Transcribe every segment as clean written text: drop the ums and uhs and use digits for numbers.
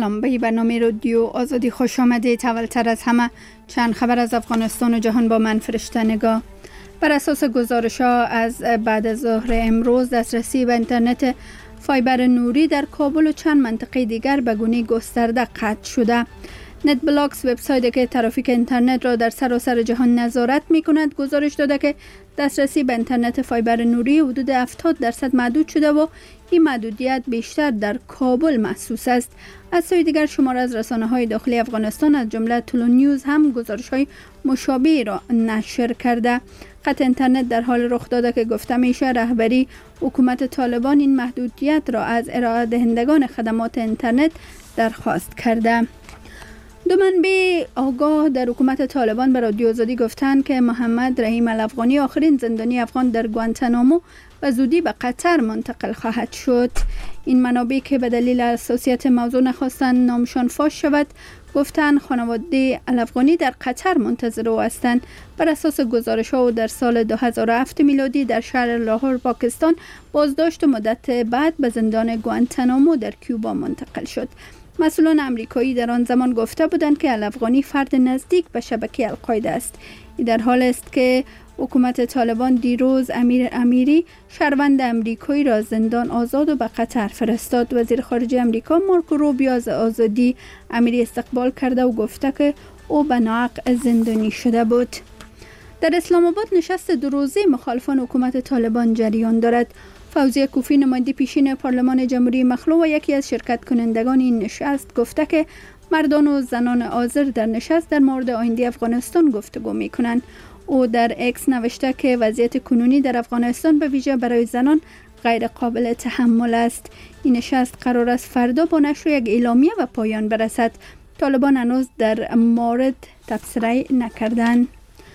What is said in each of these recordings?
سلام، به برنامه رادیو آزادی خوش آمدید. اولتر از همه چند خبر از افغانستان و جهان با من فرشته نگاه. بر اساس گزارش‌ها از بعد از ظهر امروز دسترسی به اینترنت فایبر نوری در کابل و چند منطقه دیگر به گونه گسترده قطع شده. نت بلاکس وبسایتی که ترافیک اینترنت را در سراسر جهان نظارت می‌کند گزارش داده که دسترسی به اینترنت فایبر نوری حدود 70% محدود شده و این محدودیت بیشتر در کابل محسوس است. از سوی دیگر شمار از رسانه‌های داخلی افغانستان از جمله طلوع نیوز هم گزارش‌های مشابهی را نشر کرده. قطع اینترنت در حال رخ داده که گفته میشه رهبری حکومت طالبان این محدودیت را از ارائه دهندگان خدمات اینترنت درخواست کرده. دو منبع آگاه در حکومت طالبان به رادیو آزادی گفتند که محمد رحیم الافغانی آخرین زندانی افغان در گوانتانامو و زودی به قطر منتقل خواهد شد. این منابع که به دلیل حساسیت موضوع نخواستند نامشان فاش شود گفتند خانواده الافغانی در قطر منتظر او هستند. بر اساس گزارش‌ها در سال 2007 میلادی در شهر لاهور پاکستان بازداشت و مدت بعد به زندان گوانتانامو در کیوبا منتقل شد. مسئولان آمریکایی در آن زمان گفته بودند که الافغانی فرد نزدیک به شبکه القاعده است. این در حال است که حکومت طالبان دیروز امیر امیری شهروند آمریکایی را زندان آزاد و به قطر فرستاد. وزیر خارجه آمریکا مارکو روبیو از آزادی امیری استقبال کرده و گفته که او به ناحق زندانی شده بود. در اسلام آباد نشست دو روزه مخالفان حکومت طالبان جریان دارد. فوزیه کوفی نماینده پیشین پارلمان جمهوری مخلوع و یکی از شرکت کنندگان این نشست گفته که مردان و زنان حاضر در نشست در مورد آینده افغانستان گفتگو می‌کنند. او در اکس نوشته که وضعیت کنونی در افغانستان به ویژه برای زنان غیر قابل تحمل است. این نشست قرار است فردا با نشر یک اعلامیه به پایان برسد. طالبان هنوز در مورد تبصره نکردند.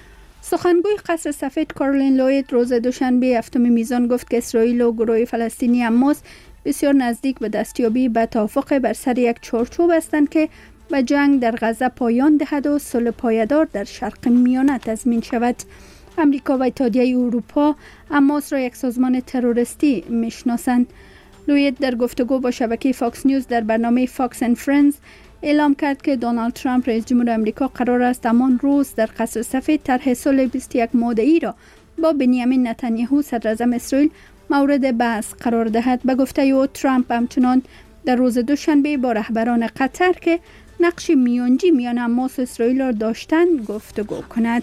سخنگوی قصر سفید کارولین لوید روز دوشنبه هفتم میزان گفت که اسرائیل و گروه فلسطینی حماس بسیار نزدیک به دستیابی به توافق بر سر یک چارچوب هستند که به جنگ در غزه پایان دهد و صلح پایدار در شرق میانه تضمین شود. امریکا و اتحادیه اروپا حماس را یک سازمان تروریستی میشناسند. لوید در گفتگو با شبکه فاکس نیوز در برنامه فاکس اند فرندز اعلام کرد که دونالد ترامپ رئیس جمهور آمریکا قرار است همان روز در قصر سفید طرح صلح 21 ماده‌ای را با بنیامین نتانیاهو صدراعظم اسرائیل مورد بحث قرار دهد. به گفته او ترامپ همچنان در روز دوشنبه با رهبران قطر که نقش میانجی میان حماس و اسرائیل را داشتند گفتگو کند.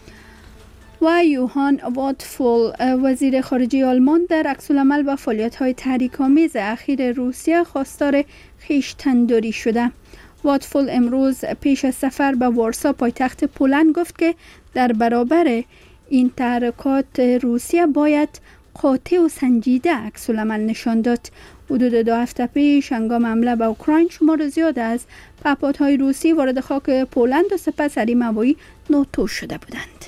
و یوهان واتفول وزیر خارجه آلمان در عکس‌العمل و فعالیت‌های تحریک‌آمیز اخیر روسیه خواستار خویشتن‌داری شده. واتفول امروز پیش از سفر به وارسا پایتخت پولند گفت که در برابر این تحرکات روسیه باید قاطع و سنجیده عکس‌العمل نشان داد. حدود 2 هفته پیش هنگام حمله به اوکراین شمار زیاد از پهپادهای روسی وارد خاک پولند و سپس حریم هوایی ناتو شده بودند.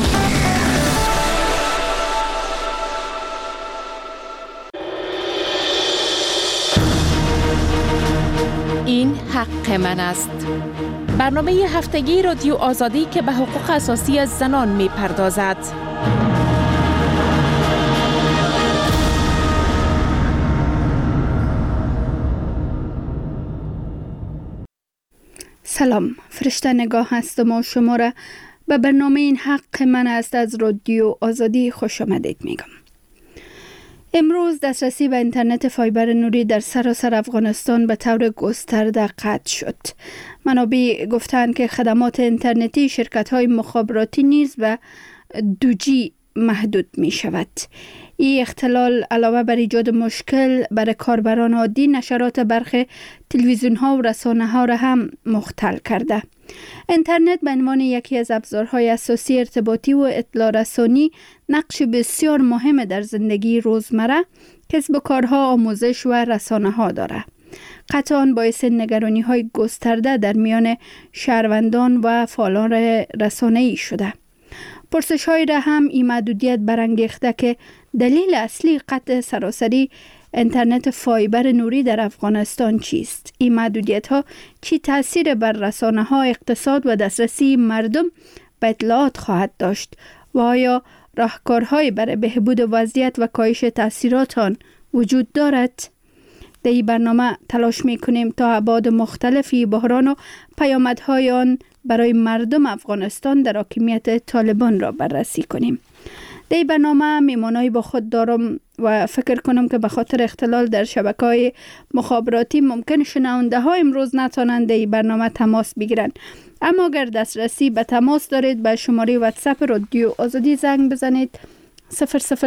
این حق من است. برنامه هفتگی رادیو آزادی که به حقوق اساسی از زنان می پردازد. سلام، فرشته نگاه هستم و شما را به برنامه این حق من است از رادیو آزادی خوش آمدید میگم. امروز دسترسی به اینترنت فایبر نوری در سراسر افغانستان به طور گسترده قطع شد. منابع گفتند که خدمات اینترنتی شرکت‌های مخابراتی نیز به 2G محدود می شود. این اختلال علاوه بر ایجاد مشکل برای کاربران عادی نشرات برخی تلویزیون‌ها و رسانه‌ها را هم مختل کرده. اینترنت به عنوان یکی از ابزارهای اساسی ارتباطی و اطلاع رسانی نقش بسیار مهم در زندگی روزمره، کسب و کارها، آموزش و رسانه‌ها دارد. قطعاً باعث نگرانی‌های گسترده در میان شهروندان و فعالان رسانه‌ای شده. پرسش‌هایی را هم این محدودیت برانگیخته که دلیل اصلی قطع سراسری اینترنت فایبر نوری در افغانستان چیست؟ این محدودیت‌ها چی تأثیر بر رسانه‌ها، اقتصاد و دسترسی مردم به اطلاعات خواهد داشت و آیا راهکارهایی برای بهبود وضعیت و کاهش تأثیرات آن وجود دارد؟ در این برنامه تلاش میکنیم تا ابعاد مختلفی بحران و پیامدهای آن برای مردم افغانستان در حاکمیت طالبان را بررسی کنیم. در این برنامه میمانایی با خود دارم و فکر کنم که به خاطر اختلال در شبکه‌های مخابراتی ممکن شنونده ها امروز نتوانند در این برنامه تماس بگیرند. اما اگر دسترسی به تماس دارید به شماره واتساپ رادیو آزادی زنگ بزنید 00420723008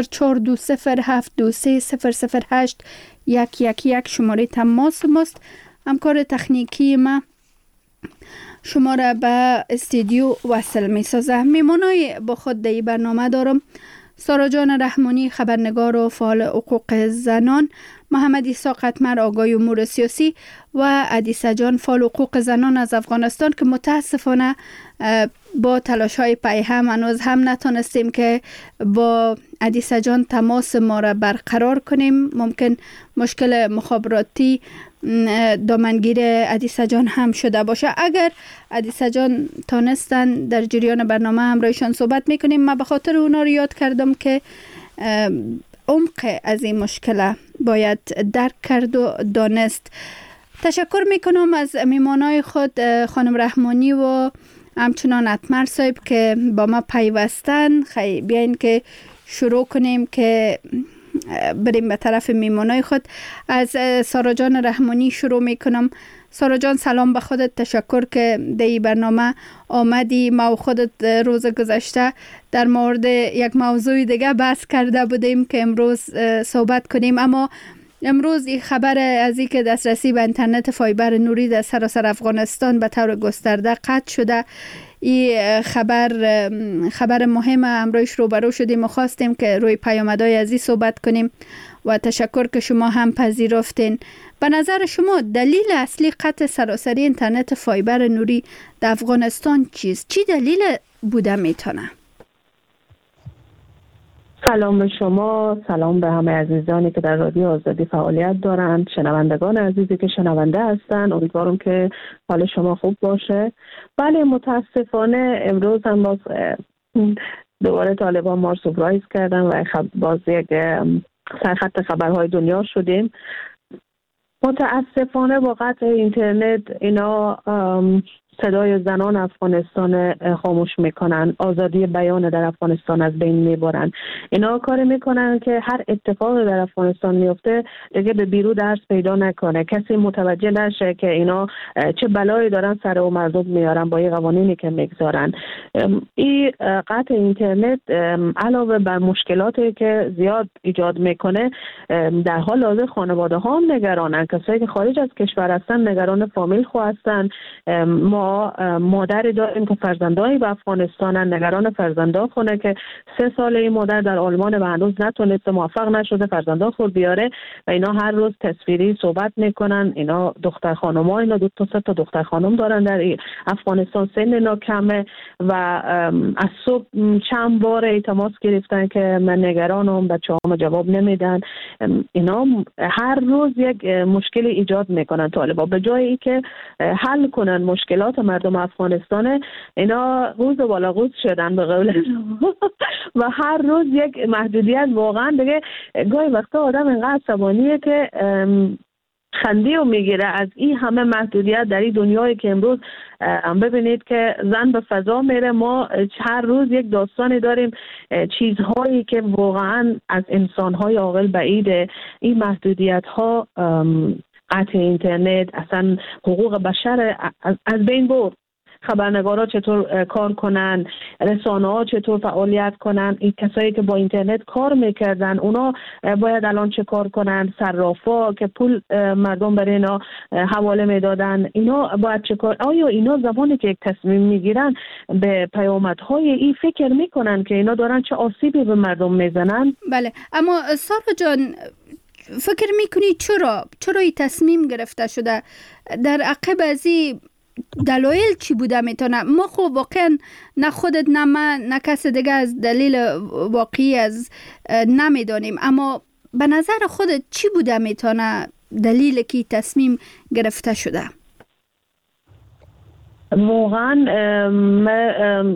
111 شماره تماس ماست. همکار تکنیکی ما شما را به استودیو وصل می سازه. میمانای با خود در این برنامه دارم سارا جان رحمانی، خبرنگار و فعال حقوق زنان، محمد عیسی قطمر، آگاه امور سیاسی و ادیسه جان، فعال حقوق زنان از افغانستان که متاسفانه با تلاش های پیهم هنوز هم نتونستیم که با ادیسه جان تماس ما را برقرار کنیم. ممکن مشکل مخابراتی دامنگیر ادیسه جان هم شده باشه. اگر ادیسه جان تانستن در جریان برنامه همراهشان صحبت میکنیم. من به خاطر اونا رو یاد کردم که عمق از این مشکل باید درک کرد و دانست. تشکر میکنم از میمانای خود خانم رحمانی و همچنان اتمر صاحب که با ما پیوستن. خیلی بیاین که شروع کنیم که بریم به طرف میمانای خود. از سارا جان رحمانی شروع میکنم. سارا جان سلام به خودت، تشکر که در این برنامه آمدی. ما و خودت روز گذشته در مورد یک موضوع دیگه بحث کرده بودیم که امروز صحبت کنیم، اما امروز این خبر از این که دسترسی به اینترنت فایبر نوری در سراسر افغانستان به طور گسترده قطع شده، این خبر مهم امروز روبرو شدیم و خواستیم که روی پیامدهای از این صحبت کنیم و تشکر که شما هم پذیرفتین. به نظر شما دلیل اصلی قطع سراسری اینترنت فایبر نوری در افغانستان چیست؟ چی دلیل بوده میتونه؟ سلام به شما، سلام به همه عزیزانی که در رادیو آزادی فعالیت دارند، شنوندگان عزیزی که شنونده هستند. امیدوارم که حال شما خوب باشه. بله، متاسفانه امروز هم باز دوباره طالبان ما رو سورپرایز کردن و باز یک سرخط خبرهای دنیا شدیم. متاسفانه با قطع اینترنت اینا صدای زنان افغانستان خاموش میکنن، آزادی بیان در افغانستان از بین میبرن. اینا کار میکنن که هر اتفاقی در افغانستان میفته دیگه به بیرو درس پیدا نکنه، کسی متوجه نشه که اینا چه بلایی دارن سر و مردم میارن با این قوانینی که میگذارن. این قطع اینترنت علاوه بر مشکلاتی که زیاد ایجاد میکنه، در حال حاضر خانواده ها هم نگرانن. کسایی که خارج از کشور هستن نگران فامیل خو هستن. ما مادری داریم که فرزندایی به افغانستانن، نگران فرزندا خونه که 3 ساله این مادر در آلمان و هنوز نتونسته، موفق نشده فرزندا خود بیاره و اینا هر روز تصویری صحبت میکنن. اینا دختر خانم‌ها، اینا 2 تا 3 تا دختر خانم دارن در افغانستان، سن اینا کمه و از صبح چند بار تماس گرفتن که من نگرانم، بچه‌هام جواب نمیدن. اینا هر روز یک مشکل ایجاد میکنن. طالبا به جای اینکه حل کنن مشکلات مردم افغانستان، اینا روز بالا روز شدن به قول و هر روز یک محدودیت. واقعا دیگه گاهی وقتا آدم اینقدر عصبانیه که خندی رو میگیره از این همه محدودیت در این دنیایی که امروز ببینید که زن به فضا میره. ما هر روز یک داستانی داریم، چیزهایی که واقعا از انسانهای عاقل بعیده. این محدودیت ها، قطع اینترنت، اصلا حقوق بشر از بین برد. خبرنگارا چطور کار کنن، رسانه ها چطور فعالیت کنن، این کسایی که با اینترنت کار میکردن اونا باید الان چه کار کنن، صرافا که پول مردم برای اینا حواله میدادن اینا باید چه کار. آیا اینا زمانی که یک تصمیم میگیرن به پیامدهای این فکر میکنن که اینا دارن چه آسیبی به مردم میزنن؟ بله، اما سارا جان فکر میکنی چرا این تصمیم گرفته شده؟ در عقب از این دلایل چی بوده میتونه؟ ما خب واقعا نه خودت نه من نه کس دیگه از دلیل واقعی از نمیدانیم، اما به نظر خودت چی بوده میتونه دلیل که تصمیم گرفته شده؟ واقعا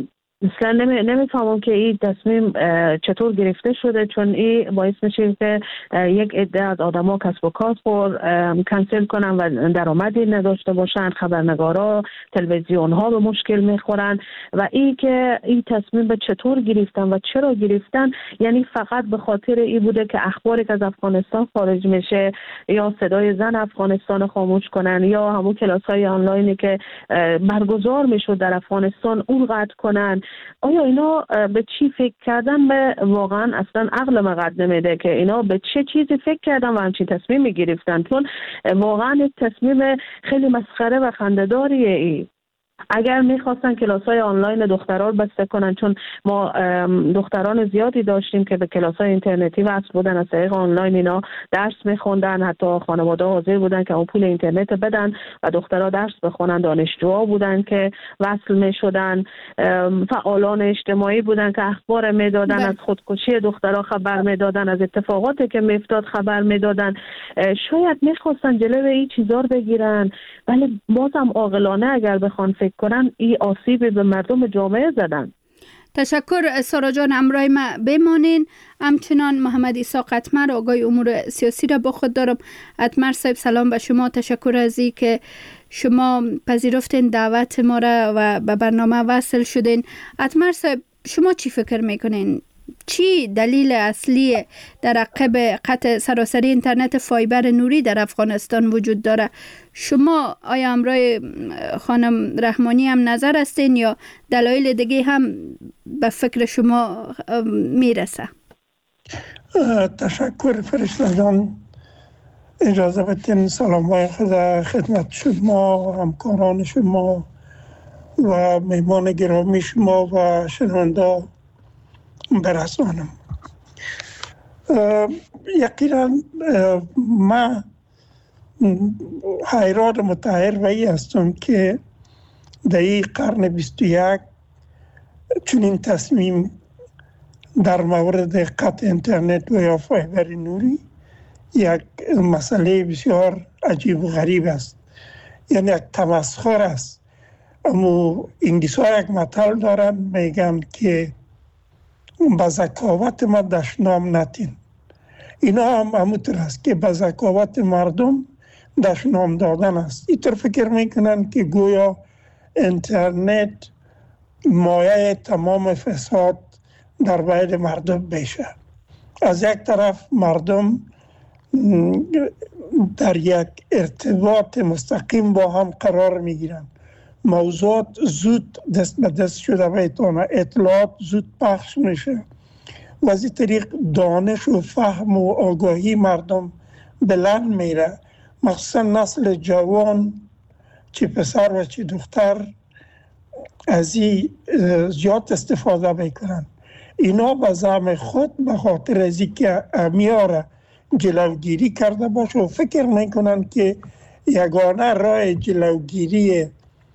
مثلا نمیفهمم که این تصمیم چطور گرفته شده، چون این باعث میشه که یک عده از آدما کسب و کار کنسل کنن و درآمدی نداشته باشن، خبرنگارا، تلویزیون ها به مشکل میخورن. و این که این تصمیم به چطور گرفتن و چرا گرفتن، یعنی فقط به خاطر این بوده که اخباری که از افغانستان خارج میشه یا صدای زن افغانستان خاموش کنن یا همون کلاس‌های آنلاینی که برگزار میشد در افغانستان اون قطع کنن. آیا اینا به چی فکر کردن؟ به واقعا اصلا عقل مقد نمیده که اینا به چه چیزی فکر کردن و همچین تصمیم گرفتن، چون واقعا یک تصمیم خیلی مسخره و خنده‌داریه. ای اگر میخواستن کلاس‌های آنلاین دخترها رو بسته کنن، چون ما دختران زیادی داشتیم که به کلاس‌های اینترنتی وصل بودن، از طریق آنلاین اینا درس میخوندن، حتی خانواده حاضر بودن که اون پول اینترنت بدن و دخترها درس بخونن، دانشجوها بودن که وصل میشدن، فعالان اجتماعی بودن که اخبار میدادن، از خودکشی دخترها خبر میدادن، از اتفاقاتی که میافتاد خبر میدادن. شاید میخواستن جلوی این چیزا رو بگیرن، ولی بازم عاقلانه اگر بخوان فکر کنن این آسیب به مردم جامعه زدن. تشکر سارا جان، همراه ما بمانین. همچنان محمد عیسی قطمر، آگاه امور سیاسی را با خود دارم. قطمر صاحب سلام به شما، تشکر از این که شما پذیرفتین دعوت ما را و به برنامه وصل شدین. قطمر صاحب، شما چی فکر میکنین؟ چی دلیل اصلی در عقب قطع سراسری اینترنت فایبر نوری در افغانستان وجود داره؟ شما آیا همراه خانم رحمانی هم نظر هستین یا دلایل دیگه هم به فکر شما میرسه؟ تشکر فرشته جان. اجازه بدین سلام های خدا خدمت شما، همکاران شما و مهمان گرامی شما و شنونده برسانم. یقینا من حیران متحیر و ای هستم که در این قرن 21 چنین تصمیم در مورد قطع اینترنت و یا فایبر نوری یک مسئله بسیار عجیب و غریب است، یعنی یک تمسخر است. اما انگلیسی ها یک متل دارن میگن که به ذکاوت ما دشنام نتین. اینا هم همونطور است که به ذکاوت مردم دشنام دادن است. اینطور فکر میکنن که گویا اینترنت مایه تمام فساد در بین مردم بشه. از یک طرف مردم در یک ارتباط مستقیم با هم قرار میگیرن، موضوعات زود دست به دست شده بیتونه، اطلاعات زود پخش میشه و از این طریق دانش و فهم و آگاهی مردم بلند میره. مخصوصا نسل جوان، چه پسر و چه دختر، از این زیاد استفاده میکنن. اینا به زعم خود به خاطر از اینکه امیاره جلوگیری کرده باشه و فکر میکنن که یگانه راه جلوگیری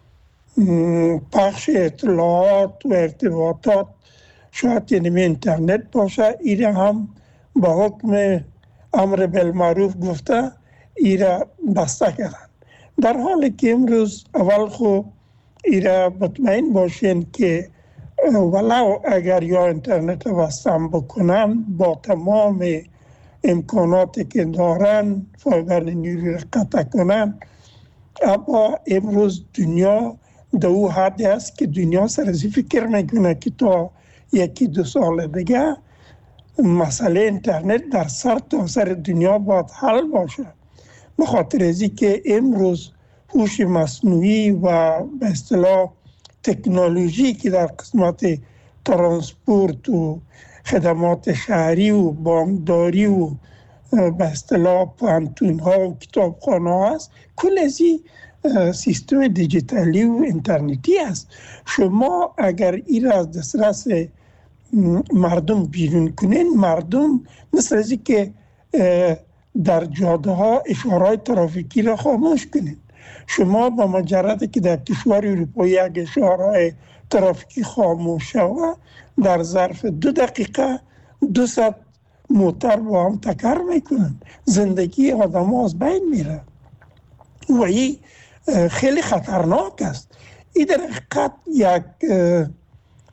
پخش اطلاعات و ارتباطات شاید یعنی اینترنت باشه. ایره هم با حکم امر بالمعروف گفته ایره بسته کردن، در حالی که امروز اول خو ایره مطمئن باشین که ولو اگر یا اینترنت بستن بکنن با تمام امکاناتی که دارن فایبر نوری را قطع کنن، اما امروز دنیا در او حدی است که دنیا سرزی فکر میکنه که تا یکی دو سال دیگه مسئله اینترنت در سر تا سر دنیا باید حل باشه. به خاطر از اینکه امروز هوش مصنوعی و به اصطلاح تکنولوژی که در قسمت ترانسپورت و خدمات شهری و بانکداری و به اصطلاح پانتون ها و کتابخانه ها است، کل از این سیستم دیجیتالی و اینترنتی است. شما اگر این را از دسترس مردم بیرون کنین، مردم مثل از این که در جاده ها اشارهای ترافیکی را خاموش کنین. شما با مجرد که در کشور اروپایی یک اشاره ترافیکی خاموش شود، در ظرف 2 دقیقه 200 موتر با هم تکر میکنن، زندگی آدم ها از بین میره و این خیلی خطرناک است. این در حقیقت یک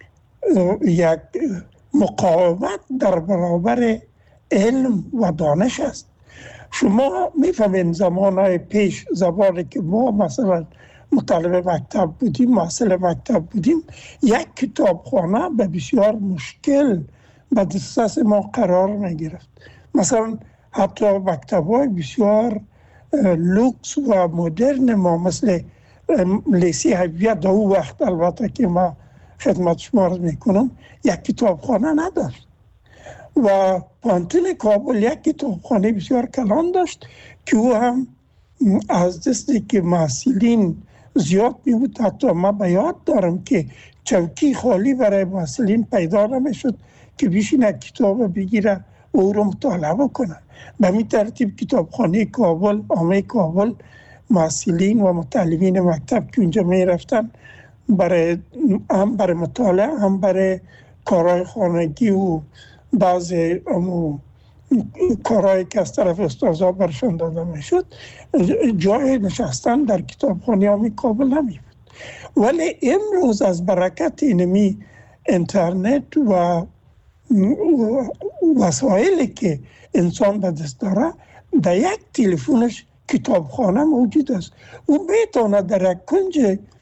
یک مقاومت در برابر علم و دانش است. شما میفهمین زمانهای پیش، زمانی که ما مثلا مطالب مکتب بودیم، محصل مکتب بودیم، یک کتابخانه به بسیار مشکل به دسترس ما قرار میگرفت. مثلا حتی مکتب‌های بسیار لوکس و مدرن ما مثل لیسی حبیبیه در اون وقت، البته که ما خدمت شما عرض میکنم، یک کتابخانه نداشت و پانتون کابل یک کتابخانه بسیار کلان داشت که او هم از دستی که محصلین زیاد می بود. حتی ما به یاد دارم که چوکی خالی برای محصلین پیدا نمیشد که بشینه کتاب بگیره و او رو مطالعه کنه. به می ترتیب کتابخانه کابل، عامه کابل، محصلین و مطالبین مکتب که اونجا می رفتن هم برای مطالعه، هم برای کارهای خانگی و بعضی کارهایی که از طرف استادها برشان داده می شد، جای نشستن در کتابخانه عامه کابل نمی بود. ولی امروز از برکت اینمی اینترنت و وسایلی که انسان به دست داره، در یک تلفنش کتابخانه موجود است. او میتونه در یک کنج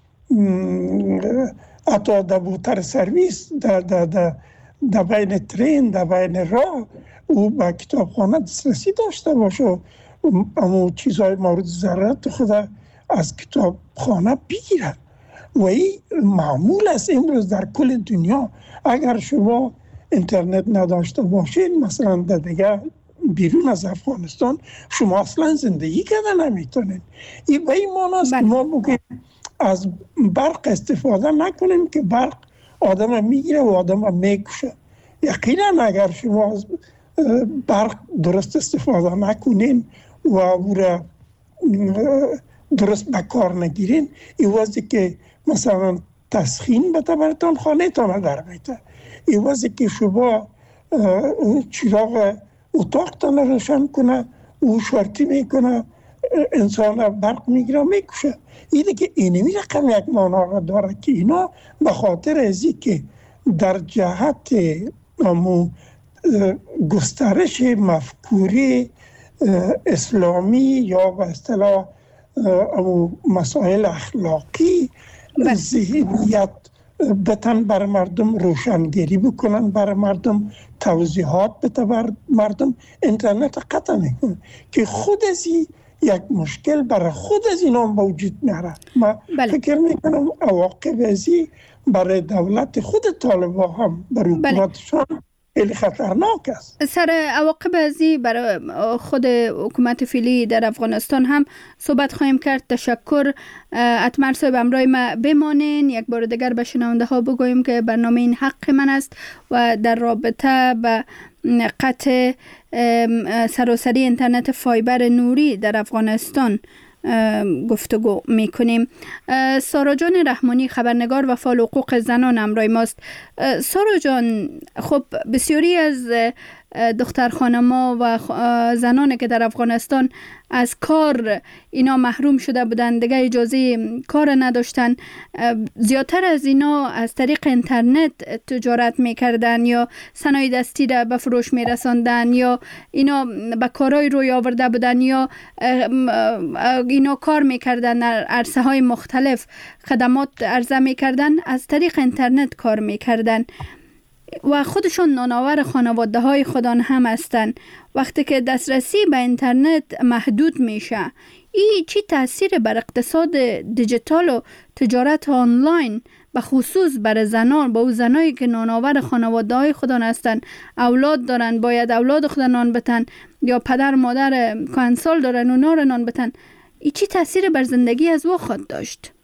حتی در موتر سرویس، در بین ترین، در بین راه، او به کتابخانه دسترسی داشته باشه، اما چیزهای مورد ضرورت خود از کتابخانه بگیرد. و این معمول است امروز در کل دنیا. اگر شما اینترنت نداشته باشین، مثلا در دیگه بیرون از افغانستان، شما اصلا زندگی کردن نمیتونین. این به این معنی است که ما بگیم از برق استفاده نکنیم که برق آدم میگیره و آدم میکشه. یقینا اگر شما از برق درست استفاده نکنین و او را درست به کار نگیرین، این واسه که مثلا تسخین بده براتون خانه تان در میته، این واسه که شما چراغ اتاق تان روشن کنه او شرطی میکنه، انسان برق میگیره میکشه. این دیگه اینمی رقم یک معنی داره که اینا به خاطر ازی که در جهت گسترش مفکوری اسلامی یا به اصطلاح مسائل اخلاقی ذهنیت بتن بر مردم روشنگری بکنن، بر مردم توضیحات بده بر مردم، اینترنت قطع میکنه که خود از یک مشکل برای خود از اینا موجود میاره. ما فکر میکنم عواقب ازی برای دولت خود طالبان هم برای حکومتشان خیلی خطرناک است. سر عواقب ازی برای خود حکومت فعلی در افغانستان هم صحبت خواهیم کرد. تشکر. اتمر صاحب همراه ما بمانین. یک بار دیگر به شنونده ها بگویم که برنامه این حق من است و در رابطه به قطع سراسری اینترنت فایبر نوری در افغانستان گفتگو میکنیم. سارا جان رحمانی، خبرنگار و فعال حقوق زنان همراه ماست. سارا جان، خب بسیاری از دختر خانما و زنانی که در افغانستان از کار اینا محروم شده بودند، دیگه اجازه کار نداشتن، زیادتر از اینا از طریق اینترنت تجارت میکردن یا صنایع دستی را به فروش میرساندن یا اینا به کارهای روی آورده بودن یا اینا کار میکردن در عرصه های مختلف، خدمات عرضه میکردن، از طریق اینترنت کار میکردن و خودشون نانآور خانواده های خودان هم هستن. وقتی که دسترسی به اینترنت محدود میشه، این چی تاثیر بر اقتصاد دیجیتال و تجارت آنلاین به خصوص بر زنان، با او زنایی که نانآور خانواده های خودان هستن، اولاد دارن، باید اولاد خودن نان بتن یا پدر مادر کهنسال دارن اونا رو نان بتن، این چی تاثیر بر زندگی از او خود داشت؟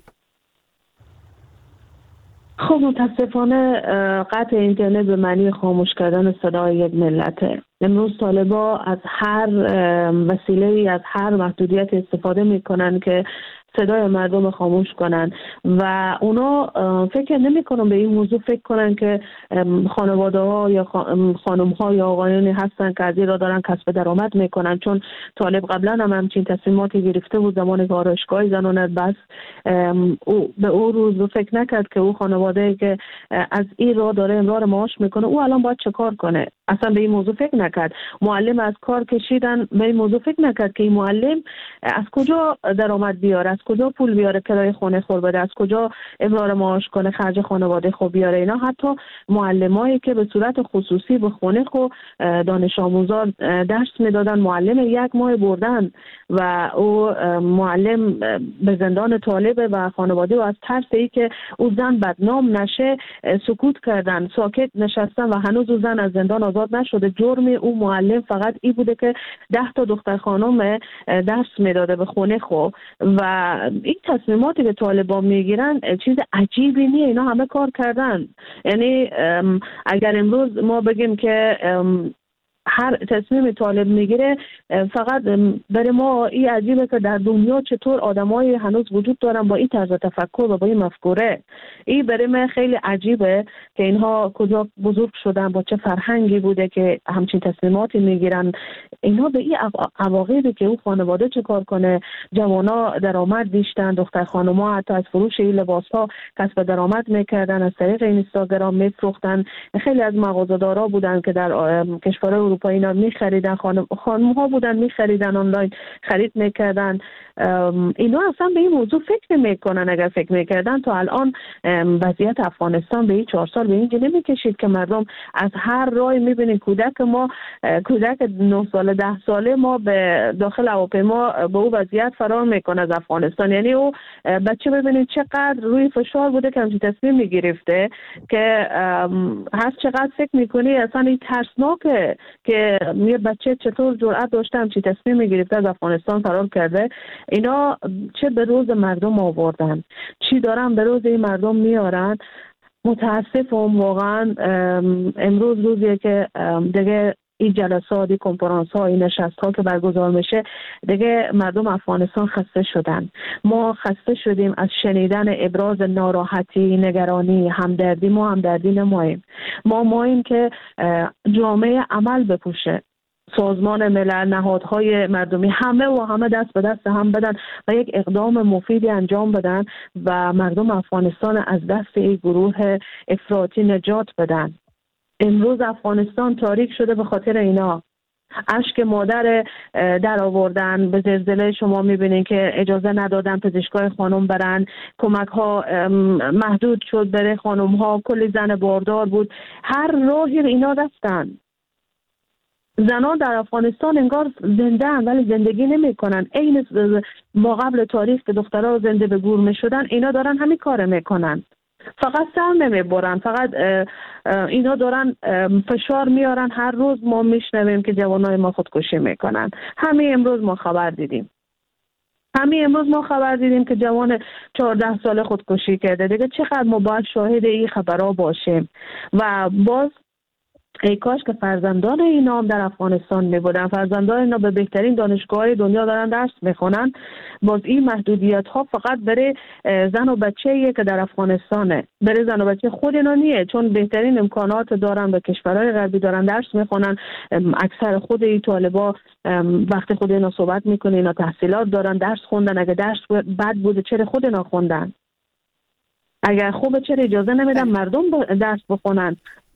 خب متاسفانه قطع اینترنت به معنی خاموش کردن صدای یک ملته. امروز طالبا از هر وسیله، از هر محدودیت استفاده میکنن که صدای مردم خاموش کنن و اونا فکر نمی کنن به این موضوع فکر کنن که خانواده ها یا خانم ها یا آقایانی هستن که از این را دارن کسب درآمد میکنن. چون طالب قبلا هم همچین تصمیماتی گرفته بود زمان که آرایشگاه زنان بس او به او روز فکر نکرد که او خانواده که از این را داره امرار معاش میکنه او الان باید چه کار کنه. اصلا به این موضوع فکر نکرد. معلم از کار کشیدن به این موضوع فکر نکرد که این معلم از کجا درآمد بیاره، از کجا پول بیاره کرایه خونه خور بده، از کجا امرار معاش کنه، خرج خانواده خو بیاره. اینا حتی معلمایی که به صورت خصوصی به خونه خو دانش آموزان درس میدادن معلم یک ماه بردن و او معلم به زندان طالب و خانواده و از ترس ای که او زن بدنام نشه سکوت کردن، ساکت نشستن و هنوز او زن از زندان آزاد نشده. جرم او معلم فقط ای بوده که 10 تا دختر خانم درس میداده به خونه خو و این تصمیماتی که طالبان میگیرن چیز عجیبی نیه. اینا همه کار کردن. یعنی اگر امروز ما بگیم که هر تصمیم طالب میگیره فقط برای ما این عجیبه که در دنیا چطور آدمای هنوز وجود دارن با این طرز تفکر و با این مفکوره. این برای من خیلی عجیبه که اینها کجا بزرگ شدن، با چه فرهنگی بوده که همچین تصمیماتی میگیرن. اینا به این عواقبی که او خانواده چه کار کنه، جوانا درآمد داشتن، دختر خانوما حتی از فروش این لباس‌ها کسب درآمد میکردن، از طریق اینستاگرام میفروختن. خیلی از مغازه‌دارا بودن که در کشورهای اروپایی اینا می‌خریدن، خانم‌ها بودن می‌خریدن، آنلاین خرید میکردن. اینا اصلا به این موضوع فکر نمی‌کنن. اگر فکر میکردن تا الان وضعیت افغانستان به این 4 سال به اینجا نمی‌کشید که مردم از هر راهی می‌بینید کودک ما، کودک 9 ساله 10 ساله ما به داخل هواپیما به او وضعیت فرار میکنه از افغانستان. یعنی او بچه ببینید چقدر روی فشار بوده که همچین تصمیم میگرفته که هست چقدر فکر میکنی اصلا این ترسناکه که یه بچه چطور جرأت داشته همچین تصمیم میگرفته از افغانستان فرار کرده. اینا چه به روز مردم آوردن، چی دارن به روز این مردم میارن. متاسفم واقعا. امروز روزیه که دیگه این جلسات، این کنفرانس ها، این نشست ها که برگزار میشه دیگه مردم افغانستان خسته شدن. ما خسته شدیم از شنیدن ابراز ناراحتی، نگرانی، همدردی. ما همدردی نماییم. ماییم که جامعه عمل بپوشه. سازمان ملل، نهادهای مردمی همه دست به دست هم بدن و یک اقدام مفیدی انجام بدن و مردم افغانستان از دست این گروه افراطی نجات بدن. امروز افغانستان تاریک شده به خاطر اینا. اشک مادر در آوردن. به زلزله شما میبینین که اجازه ندادن پزشکای خانم برن، کمک ها محدود شد برای خانم ها، کلی زن باردار بود. هر راهی اینا رفتن. زنان در افغانستان انگار زنده هم ولی زندگی نمی کنن. این ما قبل تاریخ که دخترها زنده به گور می شدن اینا دارن همین کار میکنن. فقط سر نمیبرن، فقط اینا دارن فشار میارن. هر روز ما میشنویم که جوانای ما خودکشی میکنن. همین امروز ما خبر دیدیم که جوان 14 ساله خودکشی کرده. دیگه چقدر ما باید شاهد این خبرها باشیم و باز ای کاش که فرزندان اینا هم در افغانستان می بودن. فرزندان اینا به بهترین دانشگاه دنیا دارن درس میخونن. باز این محدودیت ها فقط برای زن و بچه‌ای که در افغانستانه، برای زن و بچه خود اینا نیه، چون بهترین امکانات دارن، به کشورهای غربی دارن درس میخونن. اکثر خود این طالبا وقتی خود اینا صحبت میکنه اینا تحصیلات دارن، درس خوندن. اگه درس بد بوده چرا خود اینا خوندن؟ اگر خوبه چرا اجازه نمیدن مردم درس بخونن؟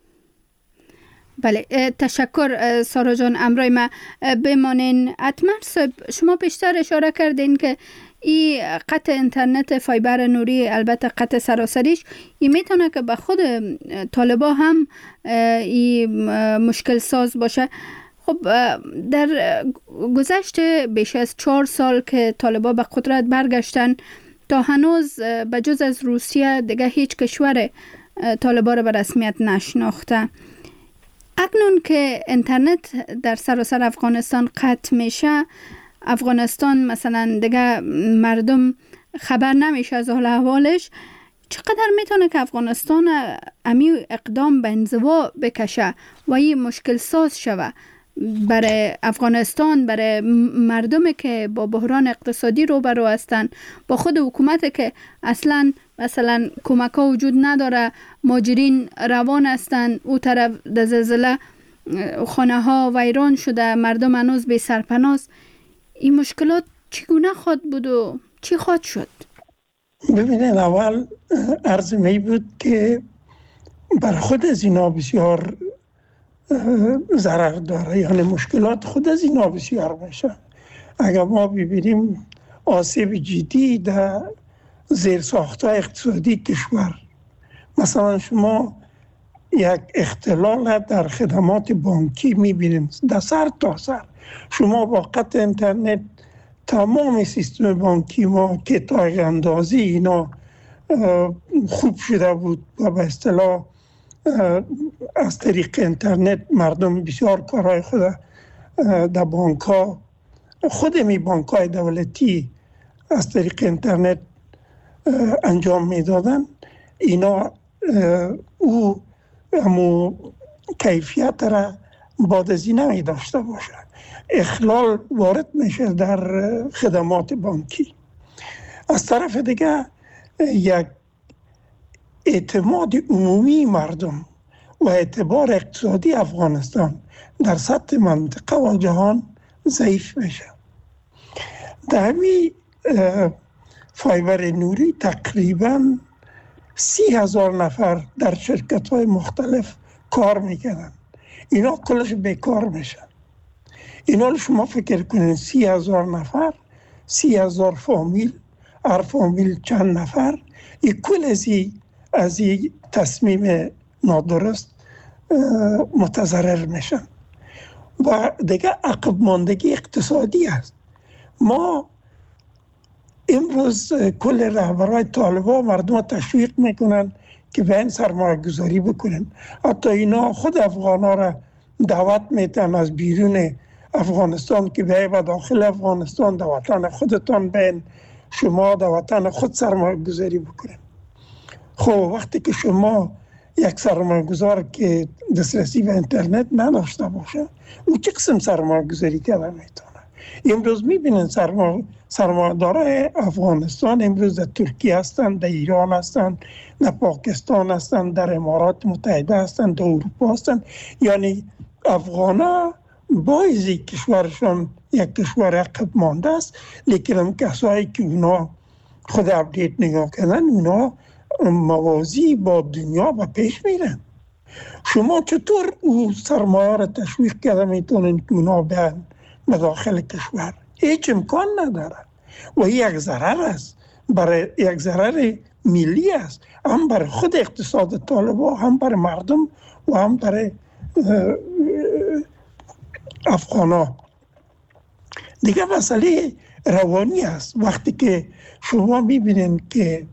بله، تشکر سارا جان. امرای ما بمانین. اتمر صاحب، شما بیشتر اشاره کردین که این قطع اینترنت فایبر نوری، البته قطع سراسریش، این میتونه که به خود طالبا هم این مشکل ساز باشه. خب در گذشت بیش از 4 سال که طالبا به قدرت برگشتن، تا هنوز به جز از روسیه دیگه هیچ کشور طالبا را به رسمیت نشناخته. اکنون که اینترنت در سراسر افغانستان قطع میشه، افغانستان مثلا دیگه مردم خبر نمیشه از حال احوالش، چقدر میتونه که افغانستان امی اقدام به انزوا بکشه و این مشکل ساز شوه برای افغانستان، برای مردمی که با بحران اقتصادی روبرو هستند، با خود حکومت که اصلا مثلا کمک ها وجود نداره، مهاجرین روان هستند، او طرف در زلزله خانه ها ویران شده، مردم هنوز بی سرپناه. این مشکلات چگونه خواهد بود و چی خواهد شد؟ ببینید، اول عرض می بود که بر خود از اینا بسیار ضرر داره، یعنی مشکلات خود از اینا بسیار میشه. اگر ما ببینیم آسیب جدی در زیرساخت‌های اقتصادی کشور، مثلا شما یک اختلال در خدمات بانکی میبینیم در سر تا سر. شما با قطع اینترنت تمام سیستم بانکی ما که تاگ اندازی اینا خوب شده بود و به اصطلاح از طریق اینترنت مردم بسیار کارهای خود در بانک ها، خود می بانک های دولتی از طریق اینترنت انجام می دادن. اینا او همو کیفیت را بعد از این نمی داشته باشه، اخلال وارد میشه در خدمات بانکی. از طرف دیگه یک اعتماد عمومی مردم و اعتبار اقتصادی افغانستان در سطح منطقه و جهان ضعیف میشه. در همین فایبر نوری تقریبا 30,000 نفر در شرکت‌های مختلف کار میکنن. اینا کلش بیکار میشن. اینا شما فکر کنید 30,000 نفر، 30,000 فامیل، هر فامیل چند نفر، این کل از این تصمیم نادرست متضرر میشن و دیگه عقب ماندگی اقتصادی است. ما امروز کل رهبرای طالبان مردم تشویق میکنن که به این سرمایه گذاری بکنن. حتی اینا خود افغان ها را دعوت میتن از بیرون افغانستان که بیایی و داخل افغانستان در وطن خودتان بین شما در وطن خود سرمایه گذاری بکنن. خب وقتی که شما یک سرمایه گذار که دسترسی به اینترنت نداشته باشه، او چه قسم سرمایه گذاری کرده میتونه؟ امروز میبینن سرمایه داره افغانستان امروز در ترکیه هستند، در ایران هستند، در پاکستان هستند، در امارات متحده هستند، در اروپا هستند. یعنی افغانا بایزی کشورشان یک کشور عقب مانده است، لیکن کسایی که اونا خود اپدیت نگاه کردن اونا موازی با دنیا و پیش میرن. شما چطور او سرمایه را تشویق کرده میتونن که اونا بیان به داخل کشور؟ هیچ امکان نداره و یک ضرر است، برای یک ضرر ملی است، هم برای خود اقتصاد طالبان، هم برای مردم و هم برای افغانا. دیگه مسئله روانی است. وقتی که شما میبینین که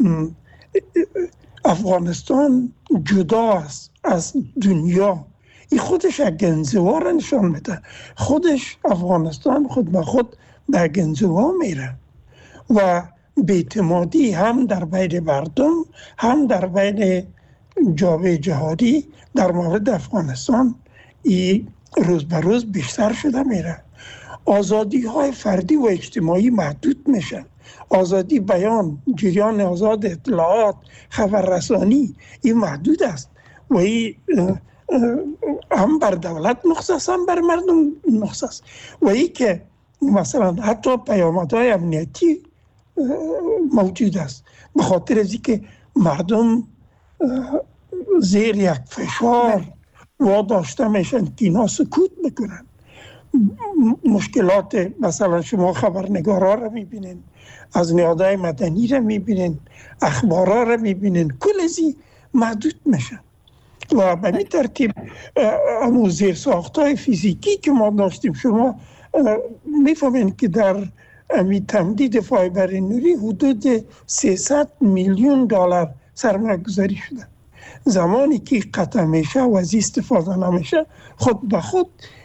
افغانستان جدا است از دنیا، این خودش یک انزوا را نشان میده. خودش افغانستان خود به خود به انزوا میره و بی‌اعتمادی هم در بین مردم هم در بین جامعه جهانی در مورد افغانستان این روز به روز بیشتر شده میره. آزادی های فردی و اجتماعی محدود میشن. آزادی بیان، جریان آزاد اطلاعات، خبررسانی این محدود است و این هم بر دولت مختص هم بر مردم مختص. و این که مثلا حتی پیامدهای امنیتی موجود است، به خاطر از اینکه مردم زیر یک فشار واداشته میشن که اینا سکوت بکنن. مشکلات مثلا شما خبرنگارا را میبینین، از نهادهای مدنی را میبینین، اخبارا را میبینین، کل ازی محدود میشن و به این ترتیب همون زیرساخت‌های فیزیکی که ما داشتیم، شما میفهمین که در امی تمدید فایبر نوری حدود 300 میلیون دلار سرمایه گذاری شده. زمانی که قطع میشه و از استفاده نمیشه، خود به خود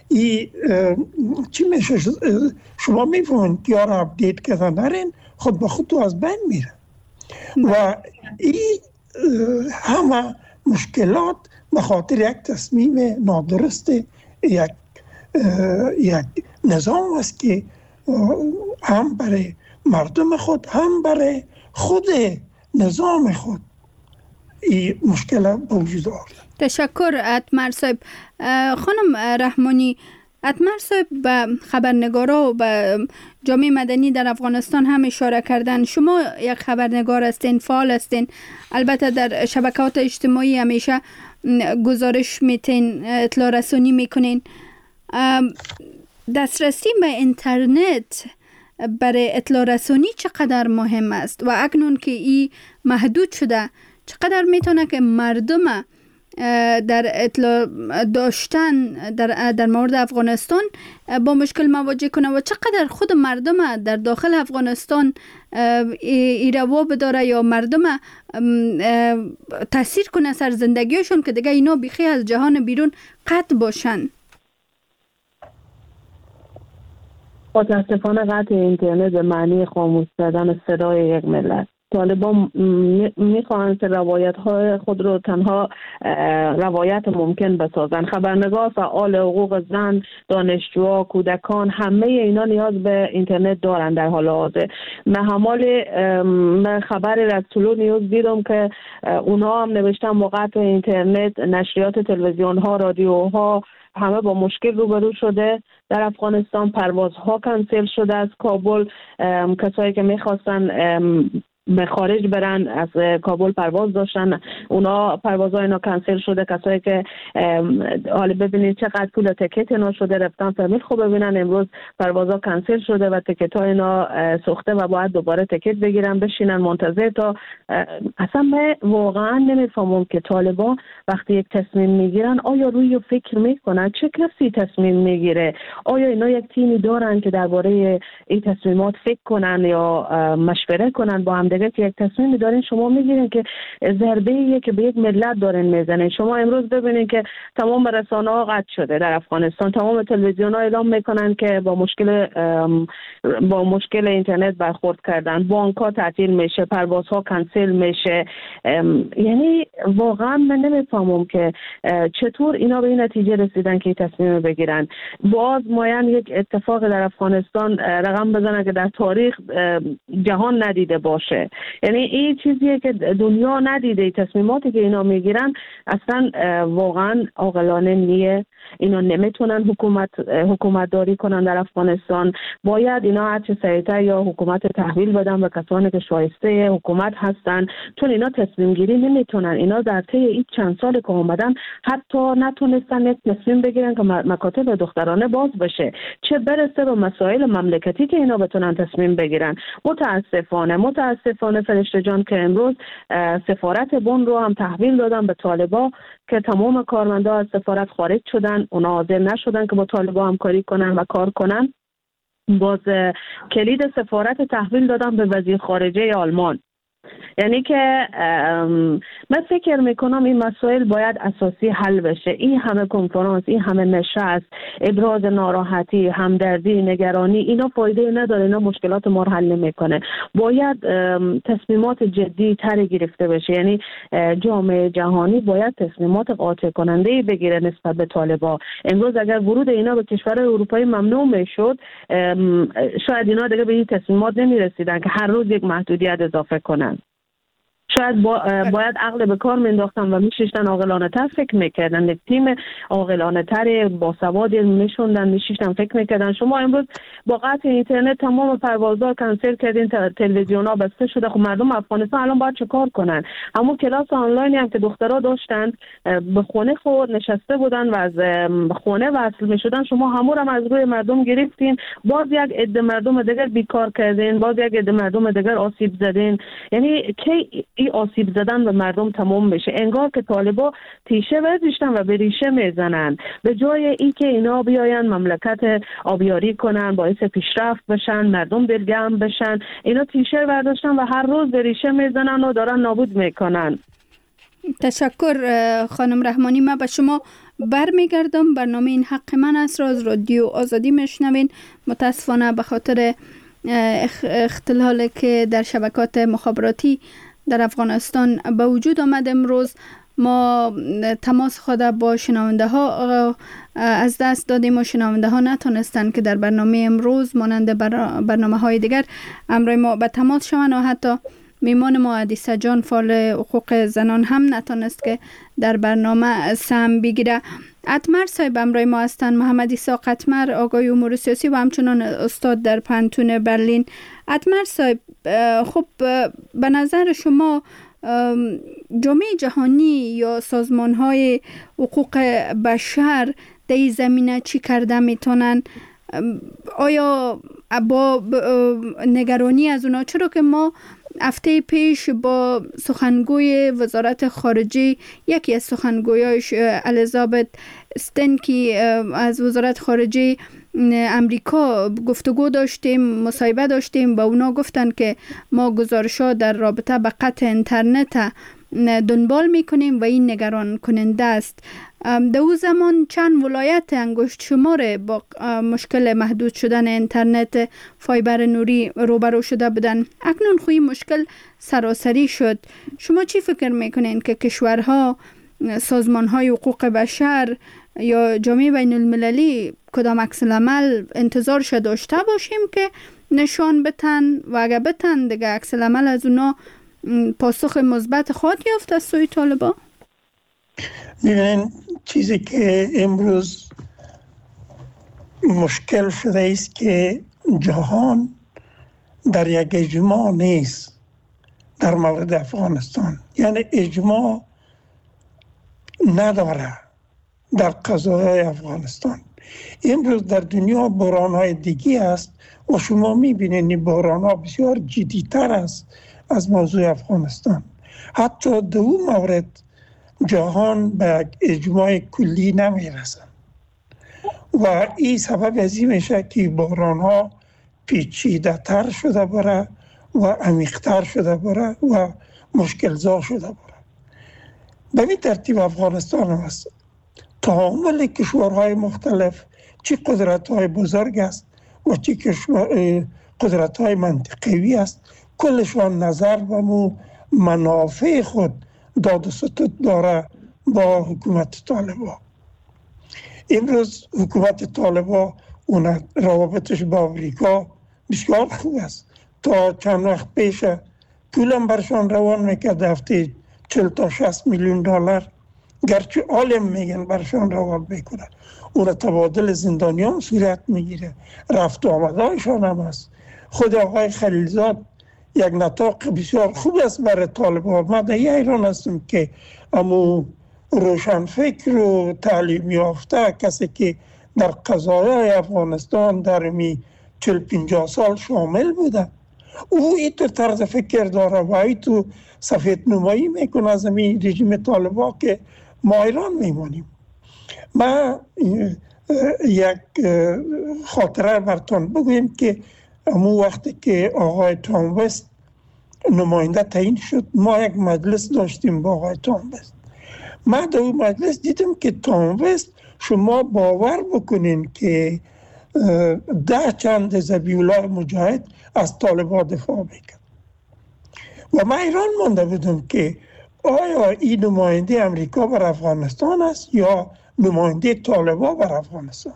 چی میشه؟ شما میفهمین که یارا اپدیت کردن نرین، خود به خود تو از بین میره و این همه مشکلات به خاطر یک تصمیم نادرست یک یک نظام است که هم برای مردم خود هم برای خود نظام خود این مشکل وجود آورد. تشکر اتمر صاحب. خانم رحمانی، اتمر صاحب به خبرنگارا و به جامعه مدنی در افغانستان هم اشاره کردن. شما یک خبرنگار هستین، فعال هستین، البته در شبکات اجتماعی همیشه گزارش میتین، اطلاع رسانی میکنین. دسترسی به اینترنت برای اطلاع رسانی چقدر مهم است و اکنون که این محدود شده چقدر میتونه که مردم در اطلاع داشتن در مورد افغانستان با مشکل مواجه کنه و چقدر خود مردم در داخل افغانستان ایروا بداره یا مردم تاثیر کنه سر زندگیشون که دیگه اینا بیخی از جهان بیرون قطع باشن؟ متاسفانه قطع اینترنت به معنی خاموش کردن صدای یک ملت. طالبان میخواهند که روایت‌های خود رو تنها روایت ممکن بسازن. خبرنگار، فعال حقوق زن، دانشجوها، کودکان، همه اینا نیاز به اینترنت دارن در حال حاضر. محمال خبر از طلوع نیوز دیدم که اونا هم نوشتن موقعیت اینترنت، نشریات تلویزیون ها، رادیوها همه با مشکل روبرو شده. در افغانستان پروازها کنسل شده از کابل. کسایی که میخواستن به خارج برن از کابل پرواز داشتن، اونا پروازها اینا کنسل شده. کسایی که حالا ببینید چقدر پول تیکت اینا شده، رفتن فامیل خوب ببینن، امروز پروازها کنسل شده و تیکت ها اینا سوخته و باید دوباره تیکت بگیرن بشینن منتظر تا اصلا من واقعا نمیفهمم که طالبان وقتی یک تصمیم میگیرن آیا روی فکر میکنن چه کسی تصمیم میگیره؟ آیا اینا یک تیمی دارن که درباره این تصمیمات فکر کنن یا مشوره کنن با هم دیگه که یک تصمیم دارین شما میگیرین که ضربه‌ایه که به یک ملت دارین میزنین؟ شما امروز ببینید که تمام رسانه‌ها قطع شده در افغانستان، تمام تلویزیون‌ها اعلام میکنن که با مشکل اینترنت برخورد کردن، بانک‌ها تعطیل میشه، پروازها کنسل میشه. یعنی واقعا من نمیفهمم که چطور اینا به این نتیجه رسیدن که تصمیم بگیرن. باز مایان یک اتفاق در افغانستان رقم بزنن که در تاریخ جهان ندیده باشه. یعنی این چیزیه که دنیا ندیده. تصمیماتی که اینا میگیرن اصلا واقعا عاقلانه نیه. اینا نمیتونن حکومت داری کنن در افغانستان. باید اینا هرچه سریعتر یا حکومت تحویل بدن به کسانی که شایسته حکومت هستن، چون اینا تصمیم گیری نمیتونن. اینا در طی این چند سال که اومدن حتی نتونستن یک تصمیم بگیرن که مکاتب دخترانه باز بشه، چه برسه به مسائل مملکتی که اینا بتونن تصمیم بگیرن. متاسفانه فرشته جان که امروز سفارت بن رو هم تحویل دادن به طالبا که تمام کارمندا از سفارت خارج شدن. اونا حاضر نشدن که با طالبا همکاری کنن و کار کنن. باز کلید سفارت تحویل دادن به وزیر خارجه آلمان. یعنی که من فکر میکنم این مسائل باید اساسی حل بشه. این همه کنفرانس، این همه نشست، ابراز ناراحتی، همدردی، نگرانی، اینا فایده نداره، اینا مشکلات ما رو حل نمیکنه. باید تصمیمات جدی تر گرفته بشه. یعنی جامعه جهانی باید تصمیمات قاطع کننده بگیره نسبت به طالبان. امروز اگر ورود اینا به کشور اروپایی ممنوع میشد، شاید اینا دیگه به این تصمیمات نمیرسیدن که هر روز یک محدودیت اضافه کنن. شاید باید عقل به کار مینداختن و میشیشتن عاقلانه تر فکر میکردن. یک تیم عاقلانه تر با سواد میشیشتن فکر میکردن. شما امروز با قطع اینترنت تمام پروازها کنسل کردین، تلویزیون‌ها بسته شده. خب مردم افغانستان الان باید چه کار کنن؟ همون کلاس آنلاینی هم که دخترها داشتن به خونه خود نشسته بودن و از خونه وصل میشدن، شما همون هم از روی مردم گرفتین. باز یک عده مردم دیگر بیکار کردین، باز یک عده مردم دیگر آسیب زدین. یعنی کی این آسیب زدن به مردم تمام بشه؟ انگار که طالبا تیشه برداشتن و به ریشه میزنن. به جای این که اینا بیاین مملکت آبیاری کنن، باعث پیشرفت بشن، مردم دلگرم بشن، اینا تیشه برداشتن و هر روز به ریشه میزنن و دارن نابود میکنن. تشکر خانم رحمانی. من به شما برمیگردم. برنامه این حق من است را از رادیو آزادی میشنوین. متاسفانه به خاطر اختلالی که در شبکات مخابراتی در افغانستان به وجود آمد امروز ما تماس خود با شنونده ها از دست دادیم و شنونده ها نتونستن که در برنامه امروز مانند برنامه های دیگر امروز ما به تماس شوند و حتی میمان ما عدیسه جان فعال حقوق زنان هم نتونست که در برنامه سهم بگیره. اتمر صاحب امروز ما هستند، محمد عیسی قطمر، آقای امور سیاسی و همچنان استاد در پانتون برلین. اتمر صاحب، خب به نظر شما جامعه جهانی یا سازمان های حقوق بشر در این زمینه چی کرده میتونن؟ آیا با نگرانی از اونا، چرا که ما هفته پیش با سخنگوی وزارت خارجه، یکی از سخنگویاش الیزابت استنکی از وزارت خارجه امریکا گفتگو داشتیم، مصاحبه داشتیم، با اونا گفتن که ما گزارش‌ها در رابطه با قطع اینترنت دنبال میکنیم و این نگران کننده است. در او زمان چند ولایت انگشت شمار با مشکل محدود شدن اینترنت فایبر نوری روبرو شده بودن. اکنون خوی مشکل سراسری شد. شما چی فکر میکنین که کشورها، سازمانهای حقوق بشر یا جامعه بین المللی کدام عکس العمل انتظارش داشته باشیم که نشان بتن و اگر بتن دیگه عکس العمل از اونا پاسخ مثبت خواهد یافت از سوی طالبان؟ می‌بینین چیزی که امروز مشکل شده است که جهان در یک اجماع نیست در مورد افغانستان، یعنی اجماع نداره در قضایای افغانستان. امروز در دنیا بحران‌های دیگه است و شما می‌بینید این بحران‌ها بسیار جدی‌تر است از موضوع افغانستان. حتی در اون مورد جهان به اجماع کلی نمیرسن و این سبب از این میشه که بحران‌ها پیچیده تر شده بره و عمیق‌تر شده بره و مشکل‌زا شده بره. به این ترتیب افغانستان است تعامل کشورهای مختلف، چه قدرت‌های بزرگ است و چه قدرت‌های منطقوی است، کلشان نظر به منافع خود داد و ستد داره با حکومت طالبان. امروز حکومت طالبان اون روابطش با امریکا بسیار خوب است. تا چند وقت پیش پولم برشان روان میکرد، هفته 40 تا 60 میلیون دلار، گرچه عالم میگن برشان روان میکنه. اون تبادل زندانیان صورت میگیره، رفت و آمدهایشان هم است. خود آقای خلیلزاد یک نطاق بسیار خوب است برای طالبان. من در ایران هستم که امو روشنفکر و تعلیم یافته کسی که در قضایای افغانستان در می 40-50 سال شامل بوده، او اینطور طرز فکر داره و اینطور سفید نمایی میکنه از این رژیم طالبان که ما ایران میمانیم. من یک خاطره براتون بگویم که امو وقتی که آقای تام وست نماینده تعیین شد، ما یک مجلس داشتیم با آقای تام وست. من در اون مجلس دیدم که تام وست، شما باور بکنین که 10 چند ذبیح‌الله مجاهد از طالبان دفاع میکرد و من ایران مانده بودم که آیا این نماینده امریکا بر افغانستان است یا نماینده طالبان بر افغانستان.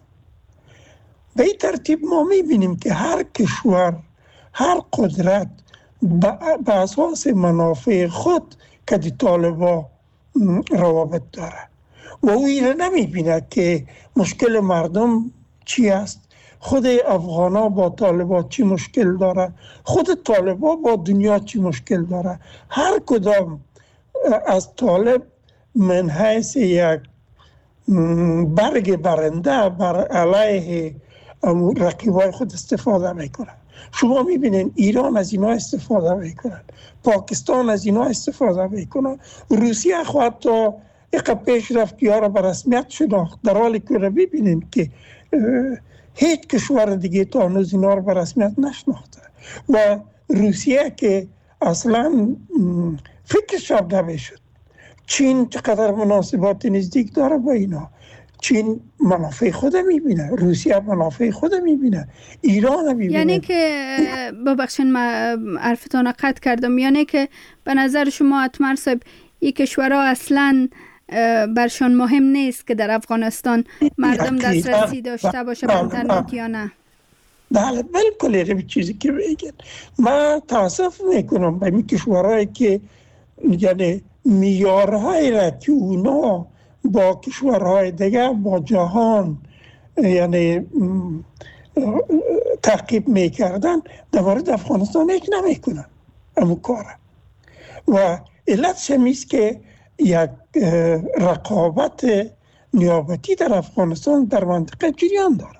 به این ترتیب ما میبینیم که هر کشور، هر قدرت به اساس منافع خود که دی طالبان روابط داره و او ایره نمیبینه که مشکل مردم چی است، خود افغانا با طالبان چی مشکل داره، خود طالبان با دنیا چی مشکل داره. هر کدام از طالب من حیث یک برگ برنده بر علیه رقیبای خود استفاده میکنه. شما میبینین ایران از اینا استفاده میکنن، پاکستان از اینا استفاده میکنه، روسیه خواهد تا یک پیش رفت که ها را به رسمیت شناخت، در حالی که را ببینین که هیچ کشور دیگه تا هنوز اینا را به رسمیت نشناخته و روسیه که اصلا فکرش هم نمیشد. چین چقدر مناسبات نزدیک داره با اینا. چین منافع خود میبینه، روسیه منافع خود میبینه، ایران میبینه. یعنی که ببخشین من حرفتان قطع کردم، یعنی که به نظر شما اتمر صاحب این کشورها اصلا برشان مهم نیست که در افغانستان مردم دسترسی داشته باشه به اینترنت یا نه؟ بله بالکل این چیزی که میگن. من تاسف میکنم به این کشورهایی که یعنی معیارهایی را که اونا با کشورهای دیگه با جهان یعنی تعقیب میکردن در مورد افغانستان هیچ نمیکنن امو کاره. و علتش همیست که یک رقابت نیابتی در افغانستان در منطقه جریان داره.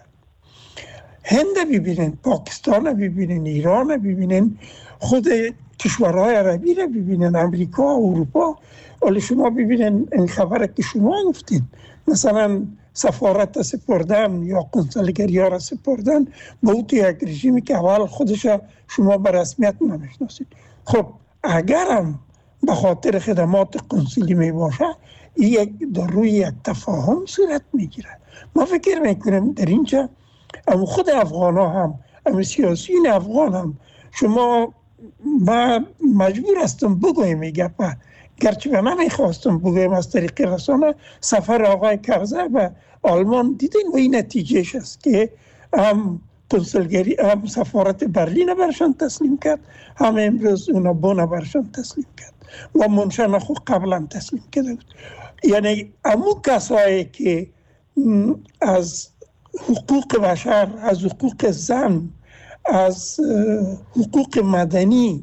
هند ببینین، پاکستان ببینین، ایران ببینین، خود کشورهای عربی را ببینین، امریکا، اروپا. ولی شما ببینین این خبر که شما گفتین مثلا سفارت سپردن یا کنسولگری ها را سپردن به او یک رژیمی که اول خودش شما به رسمیت نمیشناسید. خب اگرم به خاطر خدمات کنسولی می باشه یک در روی یک تفاهم صورت میگیره. ما فکر میکنم در اینجا اما خود افغان ها هم اما سیاسیین افغان هم شما ما مجبور هستم بگویم میگه گرچه من نمیخواستم بگویم از طریق رسانه سفر آقای کرزی به آلمان دیدین و این نتیجهش است که هم کنسولگری هم سفارت برلین برشان تسلیم کرد، هم امروز اونا بون برشان تسلیم کرد و منشن خود قبلا تسلیم کرده بود. یعنی امو کسایی که از حقوق بشر، از حقوق زن، از حقوق مدنی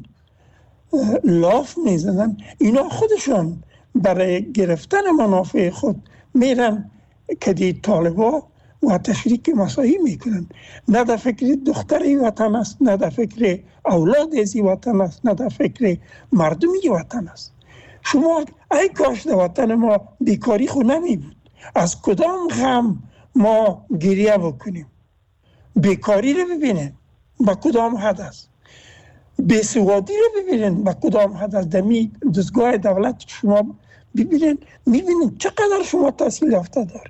لاف میزنن، اینا خودشان برای گرفتن منافع خود میرن که طالبا و تشریک مساعی میکنن. نه در فکر دختری وطن است، نه در فکر اولاد ازی وطن است، نه در فکر مردمی وطن است. شما ای کاش در وطن ما بیکاری خود نمی بود. از کدام غم ما گریه بکنیم؟ بیکاری رو ببینید با کدام حد است، بیسوادی رو ببینید با کدام حد است. دمی دستگاه دولت شما ببینید چقدر شما تحصیل یافته دارید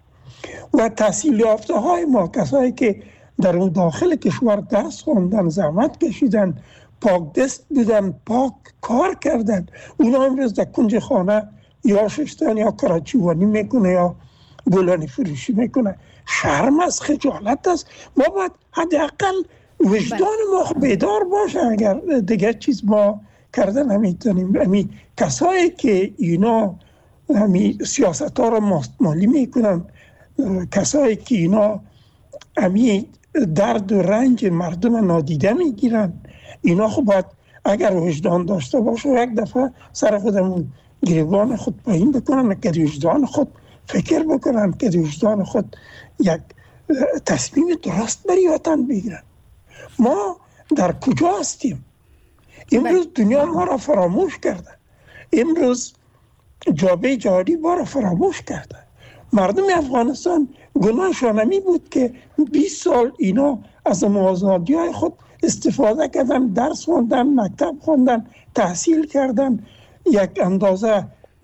و تحصیل یافته های ما، کسایی که در اون داخل کشور درس خوندن، زحمت کشیدن، پاک دست بودن، پاک کار کردن، اونا امروز در کنج خانه یا ششتن یا کراچیوانی میکنه یا بولانی فروشی میکنه. شرم است، خجالت است. ما باید حداقل وجدان ما بیدار باشه. اگر دیگر چیز ما کردن نمیتونیم. همین کسایی که اینا همین سیاست ها را مالی میکنن، کسایی که اینا همین درد و رنج مردم نادیده میگیرن، اینا خب باید اگر وجدان داشته باشه یک دفعه سر خودمون گریبان خود پایین بکنن، که وجدان خود فکر بکنن، که وجدان خود یک تصمیم درست برای وطن بگیرن. ما در کجا هستیم؟ امروز دنیا ما را فراموش کرده. امروز جامعه جهانی ما را فراموش کرده. مردم افغانستان گناهشان نمی بود که 20 سال اینا از آزادی‌های خود استفاده کردن، درس خوندن، مکتب خوندن، تحصیل کردن، یک اندازه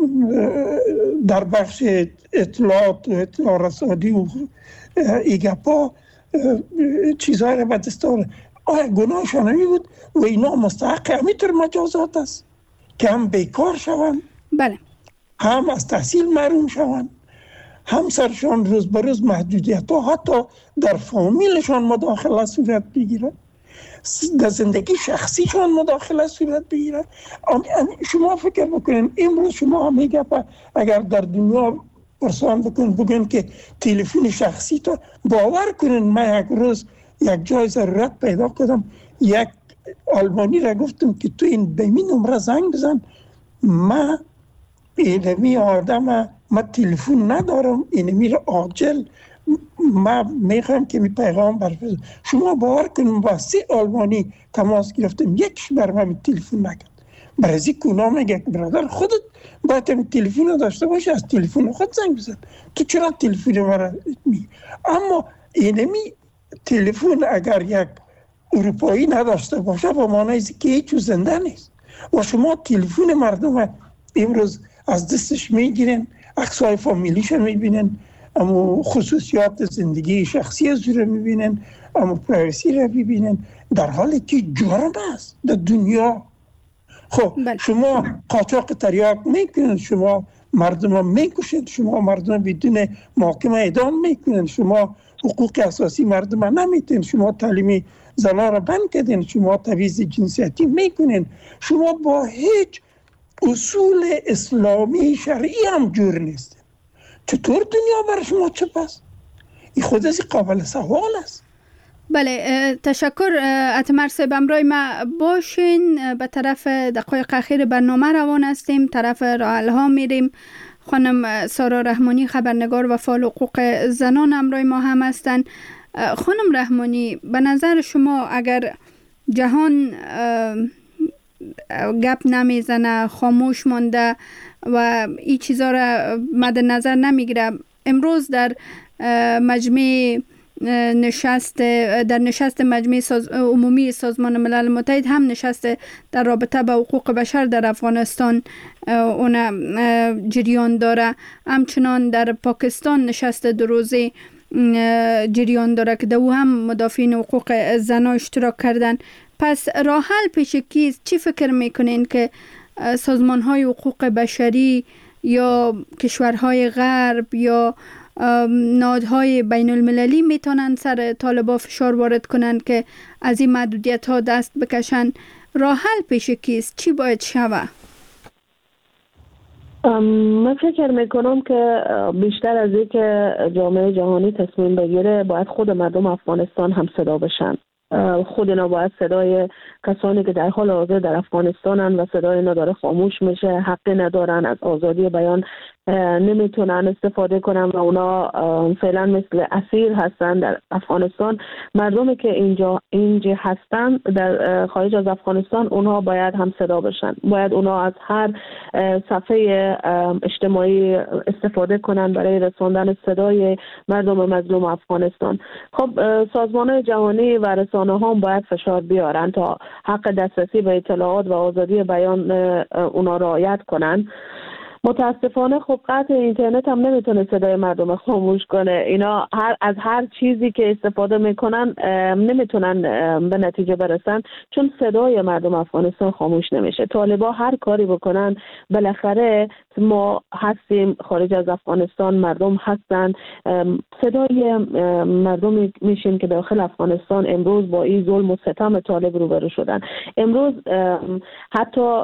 در بخش اطلاعات و اطلاع رسانی و ایگپا چیزهای را به دست آورد. آیا گناهشان نمی بود و اینا مستحق همینطور مجازات است که هم بیکار شوند، بله، هم از تحصیل محروم شوند، هم سرشان روز به روز محدودیت ها حتی در فامیلشان مداخله صورت بگیره، در زندگی شخصیشان مداخله صورت بگیره. شما فکر بکنین امروز شما میگه اگر در دنیا پرسان بگن که تلفن شخصی تا باور کنین، من یک روز یک جای ضرورت پیدا کردم، یک آلمانی را گفتم که تو این به این نمره زنگ بزن، من اینمی آدم من تلفن ندارم، اینمی را عاجل من میخوام که می پیغام برفرستم. شما باور کنیم با 3 آلمانی تماس گرفتم، یکش بر من تلفن نکرد. برای از این اونا میگه که برادر خودت باید تلفن داشته باشی، از تلفن خود زنگ بزن، تو چرا تلفن مرا می؟ اما اینمی تلفن اگر یک اروپایی نداشته باشه با معنی که هیچ زنده نیست. و شما تلفن مردم امروز از دستش میگیرن، عکسای فامیلیش میبینن، اما خصوصیات زندگی شخصی از رو میبینن، اما پرایوسی رو میبینن، در حالی که جرم است در دنیا. خب شما قاچاق تریاک میکنین، شما مردم میکشین، شما مردم بدون محاکمه اعدام میکنین، شما حقوق اساسی مردم نمیتین، شما تعلیم زنان را بند کردین، شما تبعیض جنسیتی میکنین، شما با هیچ اصول اسلامی شرعی هم جور نیستین. چطور دنیا بر شما چه پس؟ این خود از قابل سوال است. بله، تشکر اتمر صاحب. امروی ما باشین، به طرف دقایق اخیر برنامه روان هستیم، طرف راه ها میریم. خانم سارا رحمانی، خبرنگار و فعال حقوق زنان امروی ما هم هستند. خانم رحمانی، به نظر شما اگر جهان گپ نمیزنه، خاموش مانده و این چیزا را مد نظر نمیگیره، امروز در نشست مجمع عمومی سازمان ملل متحد هم نشست در رابطه با حقوق بشر در افغانستان اون جریان داره، همچنان در پاکستان نشست 2 روزه جریان داره که او هم مدافعین حقوق زنان اشتراک کردن. پس راه حل پیش کیست؟ چی فکر میکنین که سازمان های حقوق بشری یا کشورهای غرب یا نهادهای بین المللی میتونن سر طالبا فشار وارد کنن که از این محدودیت ها دست بکشن؟ راه حل پیش کیست؟ چی باید شوه؟ من فکر میکنم که بیشتر از این که جامعه جهانی تصمیم بگیره، باید خود مردم افغانستان هم صدا بشن. خود اینا باید صدای کسانی که در حال حاضر در افغانستانن و صدای اینا داره خاموش میشه، حقی ندارن، از آزادی بیان نمیتونن استفاده کنن و اونا فعلا مثل اسیر هستن در افغانستان. مردمی که اینجا هستن در خارج از افغانستان، اونها باید هم صدا بشن، باید اونا از هر صفحه اجتماعی استفاده کنن برای رساندن صدای مردم مظلوم افغانستان. خب سازمان جهانی و رسانه ها باید فشار بیارن تا حق دسترسی به اطلاعات و آزادی بیان اونا رعایت کنن. متاسفانه خب قطع اینترنت هم نمیتونه صدای مردم خاموش کنه. اینا از هر چیزی که استفاده میکنن نمیتونن به نتیجه برسن، چون صدای مردم افغانستان خاموش نمیشه. طالبا هر کاری بکنن بالاخره ما هستیم، خارج از افغانستان مردم هستن، صدای مردم میشیم که داخل افغانستان امروز با این ظلم و ستم طالب روبرو شدن. امروز حتی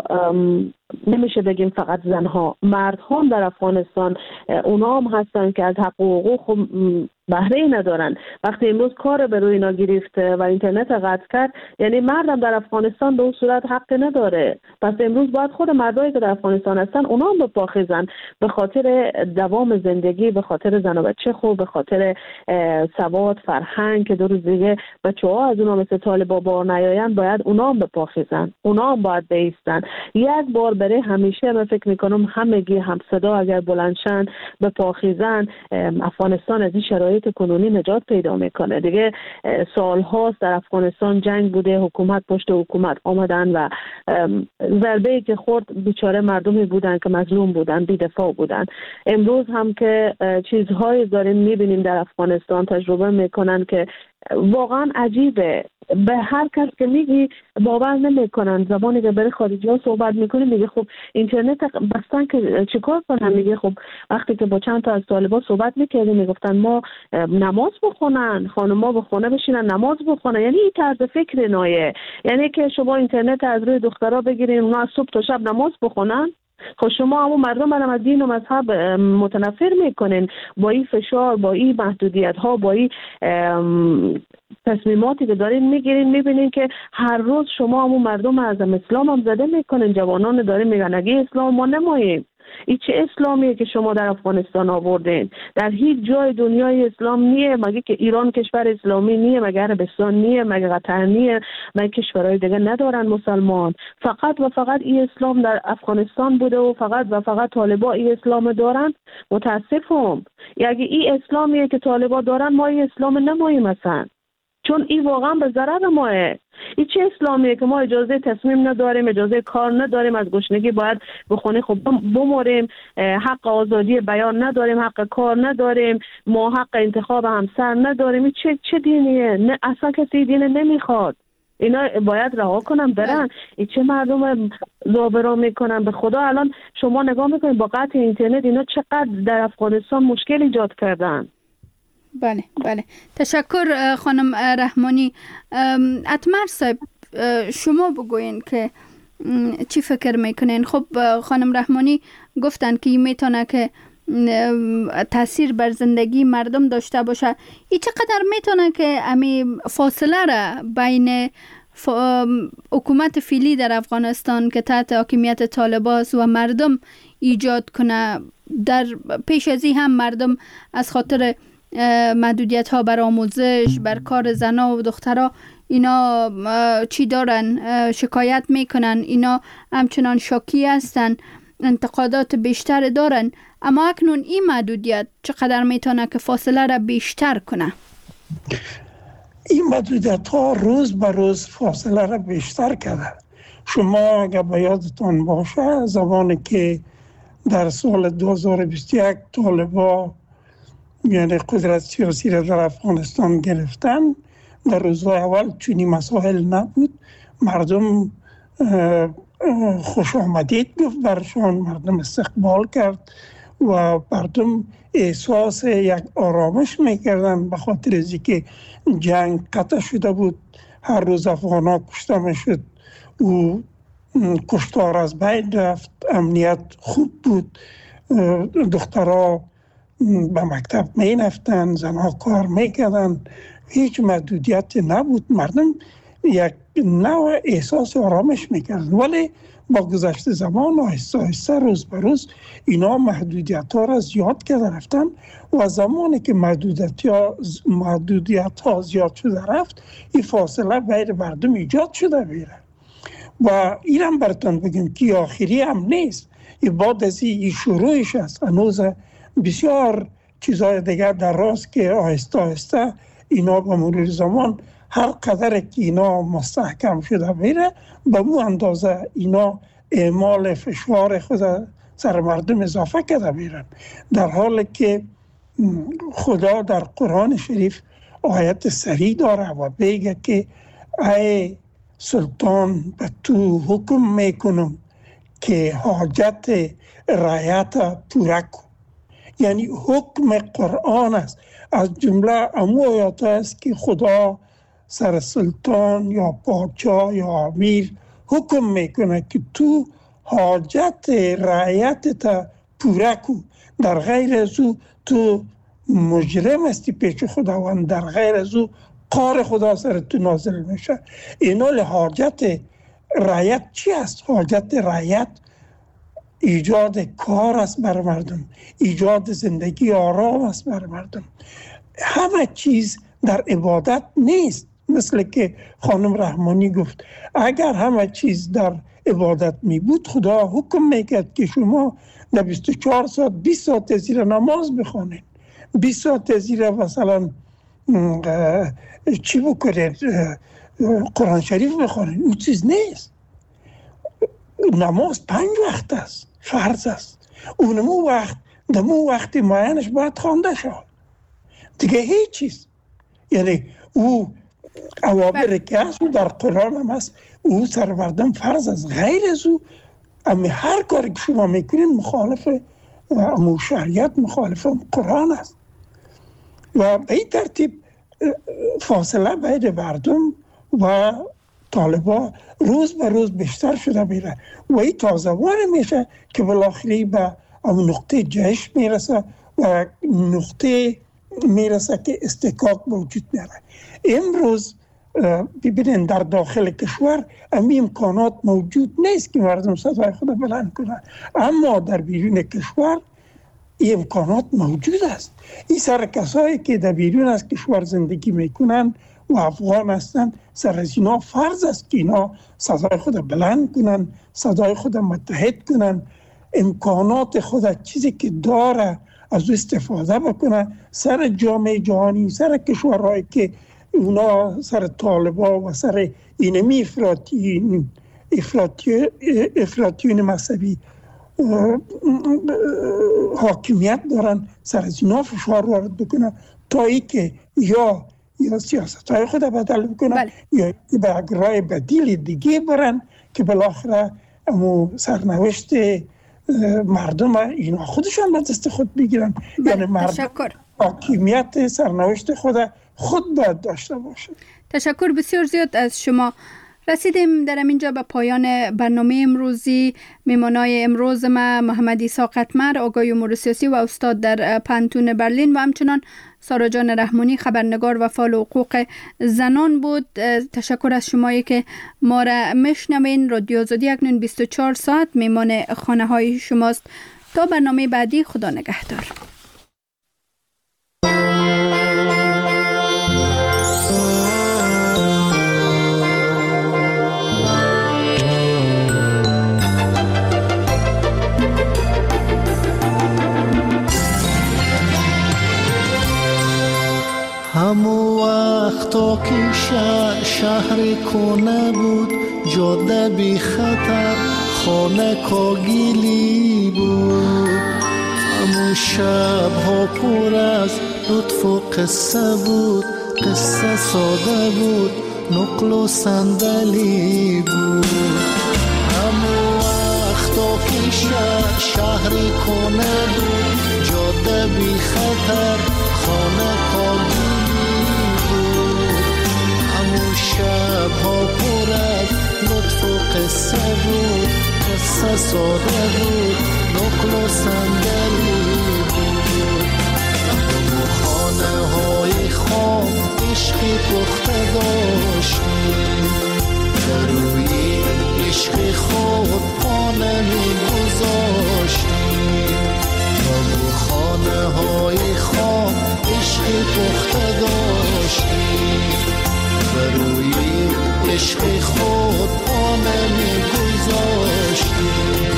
نمیشه بگیم فقط زنها، مردها در افغانستان اونا هم هستن که از حق و حقوق بهره ندارن. وقتی امروز کار به روی اینا گرفت و اینترنت قطع کرد، یعنی مردم در افغانستان به اون صورت حق نداره. پس امروز باید خود مردایی که در افغانستان هستن اونا هم بپاخیزن به خاطر دوام زندگی، به خاطر زن و بچه خوب، به خاطر سواد، فرهنگ که 2 روز دیگه بچه‌ها از اونا مثل طالبا بار نیاین، باید اونا هم بپاخیزن، اونا هم باید بایستن. یک بار برای همیشه من فکر میکنم همگی هم صدا اگر بلندشن بپاخیزن، افغانستان از این شرایط کنونی نجات پیدا میکنه. دیگه سال هاست در افغانستان جنگ بوده، حکومت پشت حکومت آمدن و ضربه‌ای که خورد بیچاره مردمی بودن که مظلوم بودن، بی‌دفاع بودن. امروز هم که چیزهایی داریم میبینیم در افغانستان، تجربه میکنن که واقعا عجیبه. به هر کس که میگی باور نمیکنن. زبانی که برای خارجی ها صحبت میکنه میگه خب اینترنت بستن که چیکار کنن؟ میگه خب وقتی که با چند تا از طالبان صحبت میکردیم میگفتن ما نماز بخونن، خانم‌ها به خونه بشینن نماز بخونن. یعنی این طرز فکر نایه، یعنی که شما اینترنت از روی دخترها بگیرین اونا از صبح تا شب نماز بخونن. خب شما همون مردم از دین و مذهب متنفر میکنین با این فشار، با این محدودیت ها، با این تصمیماتی که دارین میگیرین. میبینین که هر روز شما همون مردم از اسلام هم زده میکنین. جوانان دارین میگن اگه اسلام ما نماییم. این چه اسلامیه که شما در افغانستان آوردین؟ در هیچ جای دنیای اسلام نیه. مگه که ایران کشور اسلامی نیه؟ مگه عربستان نیه؟ مگه قطر نیه؟ مگه کشورهای دیگه ندارن مسلمان؟ فقط و فقط این اسلام در افغانستان بوده و فقط و فقط طالبا این اسلام دارن؟ متاسفم. یعنی این اسلامیه که طالبا دارن، ما این اسلام نماییم مثلا، چون این واقعا به ضرر ماه. این چه اسلامیه که ما اجازه تصمیم نداریم، اجازه کار نداریم، از گشنگی باید بخونه خب بموریم، حق آزادی بیان نداریم، حق کار نداریم، ما حق انتخاب همسر نداریم. این چه دینیه؟ نه اصلا کسی دین نمیخواد. اینا باید رها کنن برن. این چه مردم زابرا میکنن به خدا. الان شما نگاه میکنید با قطع اینترنت اینا چقدر در افغانستان مشکل ایجاد کردن. بله بله، تشکر خانم رحمانی. اتمر صاحب شما بگوین که چی فکر میکنین؟ خب خانم رحمانی گفتن که این میتونه که تاثیر بر زندگی مردم داشته باشه. این چقدر میتونه که امی فاصله را بین حکومت فعلی در افغانستان که تحت حاکمیت طالبان و مردم ایجاد کنه؟ در پیش از این هم مردم از خاطر محدودیت ها بر آموزش، بر کار زنا و دخترها اینا چی دارن؟ شکایت میکنن. اینا همچنان شاکی هستن، انتقادات بیشتر دارن. اما اکنون این محدودیت چقدر میتونه که فاصله را بیشتر کنه؟ این محدودیت ها روز به روز فاصله را بیشتر کرده. شما اگر به یادتان باشه زمانی که در سال 2021 طالبان یعنی قدرت سیاسی را در افغانستان گرفتن، در روزهای اول چنین مسائل نبود. مردم خوش آمدید گفت برشان، مردم استقبال کرد و مردم احساس یک آرامش میکردن به خاطر از اینکه جنگ قطع شده بود. هر روز افغانا کشته میشد و کشتار از بین رفت، امنیت خوب بود، دخترها به مکتب می رفتن، زنها کار میکردن، هیچ محدودیت نبود. مردم یک نوع احساس آرامش میکردن. ولی با گذشت زمان آهسته آهسته روز به روز اینا محدودیت ها را زیاد کرده رفتن و زمانی که محدودیت ها زیاد شده رفت، این فاصله بین مردم ایجاد شده بیره. و اینم براتون بگم که آخری هم نیست، این بعد از این شروعش است. هنوز بسیار چیزهای دیگر در راست که آهسته آهسته اینا به مرور زمان هر قدر که اینا مستحکم شده میره به اون اندازه اینا اعمال فشار خود سر مردم اضافه کرده میرن. در حالی که خدا در قرآن شریف آیت صریح داره و بگه که ای سلطان به تو حکم میکنم که حاجت رعیت پوره کن. یعنی حکم قرآن است. از جمله امو آیات است که خدا سر سلطان یا پادشاه یا امیر حکم میکنه که تو حاجت رعیت تا پوره کن. در غیر از او تو مجرم هستی پیش خداوند، در غیر از او قهر خدا سر تو نازل میشه. اینا حاجت رعیت چی است؟ حاجت رعیت ایجاد کار است بر مردم، ایجاد زندگی آرام است بر مردم. همه چیز در عبادت نیست. مثل که خانم رحمانی گفت اگر همه چیز در عبادت می بود خدا حکم میکرد که شما در 24 ساعت 20 ساعت زیر نماز بخونید، 20 ساعت زیر مثلا چی بکنید، قرآن شریف بخونید. اون چیز نیست. نماز 5 وقت است، فرض است. اونمو وقت دمو وقت معینش باید خوانده شد دیگه. هیچ چیز یعنی او اوامر که هست در قرآن هم هست، او سر مردم فرض است. غیر از او اما هر کاری که شما میکنین مخالف امو شریعت، مخالف قرآن است. و به این ترتیب فاصله بین مردم و طالبان روز به روز بیشتر شده میره و این تازه‌وار میشه که بالاخره به اون نقطه جهش میرسه و نقطه میرسه که استحقاق موجود میره. امروز ببینید در داخل کشور امی امکانات موجود نیست که مردم صدای خود بلند کنن، اما در بیرون کشور این امکانات موجود است. این سر کسایی که در بیرون از کشور زندگی میکنن و افغان هستن، سر از اینا فرض است که اینا صدای خود بلند کنن، صدای خود متحد کنن، امکانات خود چیزی که داره از او استفاده بکنه سر جامعه جهانی، سر کشورهایی که اونا سر طالبان و سر اینمی افراطیون مذهبی حاکمیت دارن، سر از اینا فشار وارد بکنه تا ای که یا یا سیاست های خود بدل بکنن یا به راه بدیل دیگه برن که بالاخره سرنوشت مردم اینا خودشان به دست خود بگیرن. یعنی مردم حاکمیت سرنوشت خود باید داشته باشه. تشکر بسیار زیاد از شما. رسیدیم در اینجا به پایان برنامه امروزی. میمانای امروز ما محمد عیسی قطمر، آگاه امور سیاسی و استاد در پانتون برلین و همچنان سارا جان رحمانی، خبرنگار و فعال حقوق زنان بود. تشکر از شمایی که ما را میشنوین. رادیو آزادی اکنون 24 ساعت میمان خانه های شماست. تا برنامه بعدی، خدا نگهدار. همو وقتا که شهر کنه بود، جاده بی خطر، خانه کاگیلی بود. همو شب ها پر از لطف و قصه بود، قصه ساده بود، نقل و صندلی بود. همو وقتا که شهر کنه بود، جاده بی خطر، خانه کاگیلی بود. همو شب ها پر از لطف و قصه بود، قصه ساده بود، نقل و صندلی بود. همو خانه های خام عشقی پخته داشتیم، در روی عشق خود پانه می گذاشتیم. همو خانه های خام عشقی پخته داشتیم، بر روی عشق خود پانه می گذاشتیم.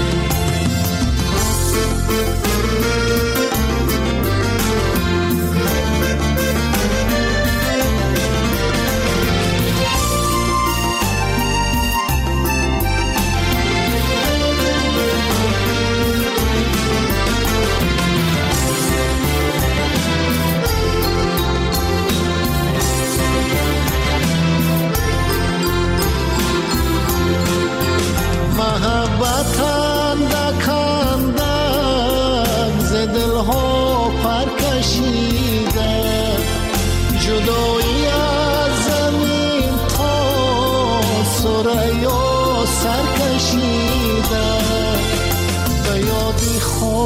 جدایی از زمین تا ثریا سر کشیده، به یادی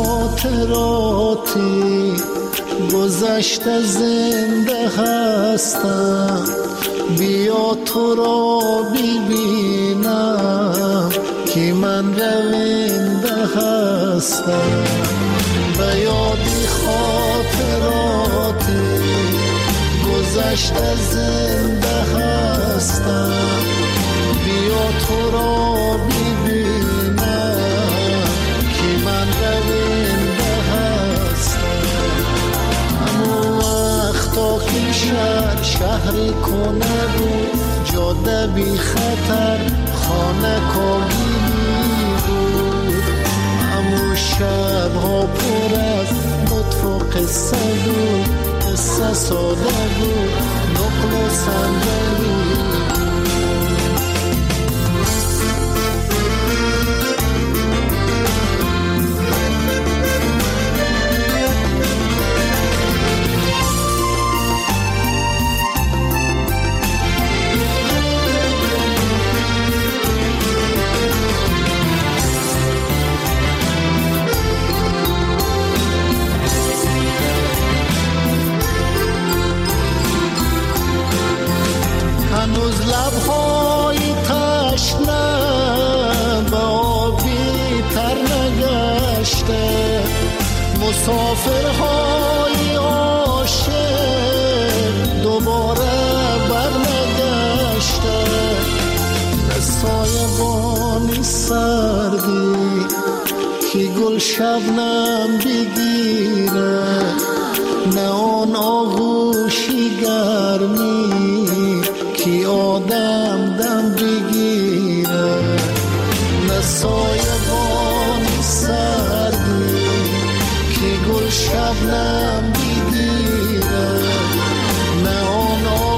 خاطراتی گذشته زنده هستم. بیا تو را ببینم که من رونده هستم. به یادی خاطراتی گذشته زنده هستم. بیا تو را ببینم که من رونده هستم. همو وقتا که شهری کنه بود، جاده بی خطر، خانه کاگیلی بود. همو شب ها پر از لطف و قصه بود، قصه ساده بود، نقل و صندلی هنوز لبهای تشنه به آبی تر نگشته، مسافرهای عاشق دوباره برنگشته. نه سایبانی سردی که گل شبنم بگیره، نه آن آغوشی گرمی که آدم دم بگیره. نه سایبانی سردی که گل شبنم بگیره، نه آن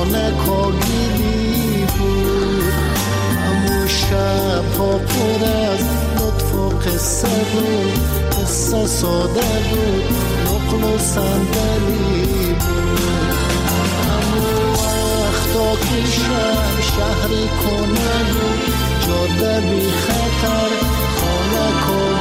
خانه کاگیلی بود. همون شب ها پر از لطف و قصه بود، قصه ساده بود، نقل و صندلی بود. همون وقتا که شهر کنه بود، جاده بی خطر، خانه کاگیلی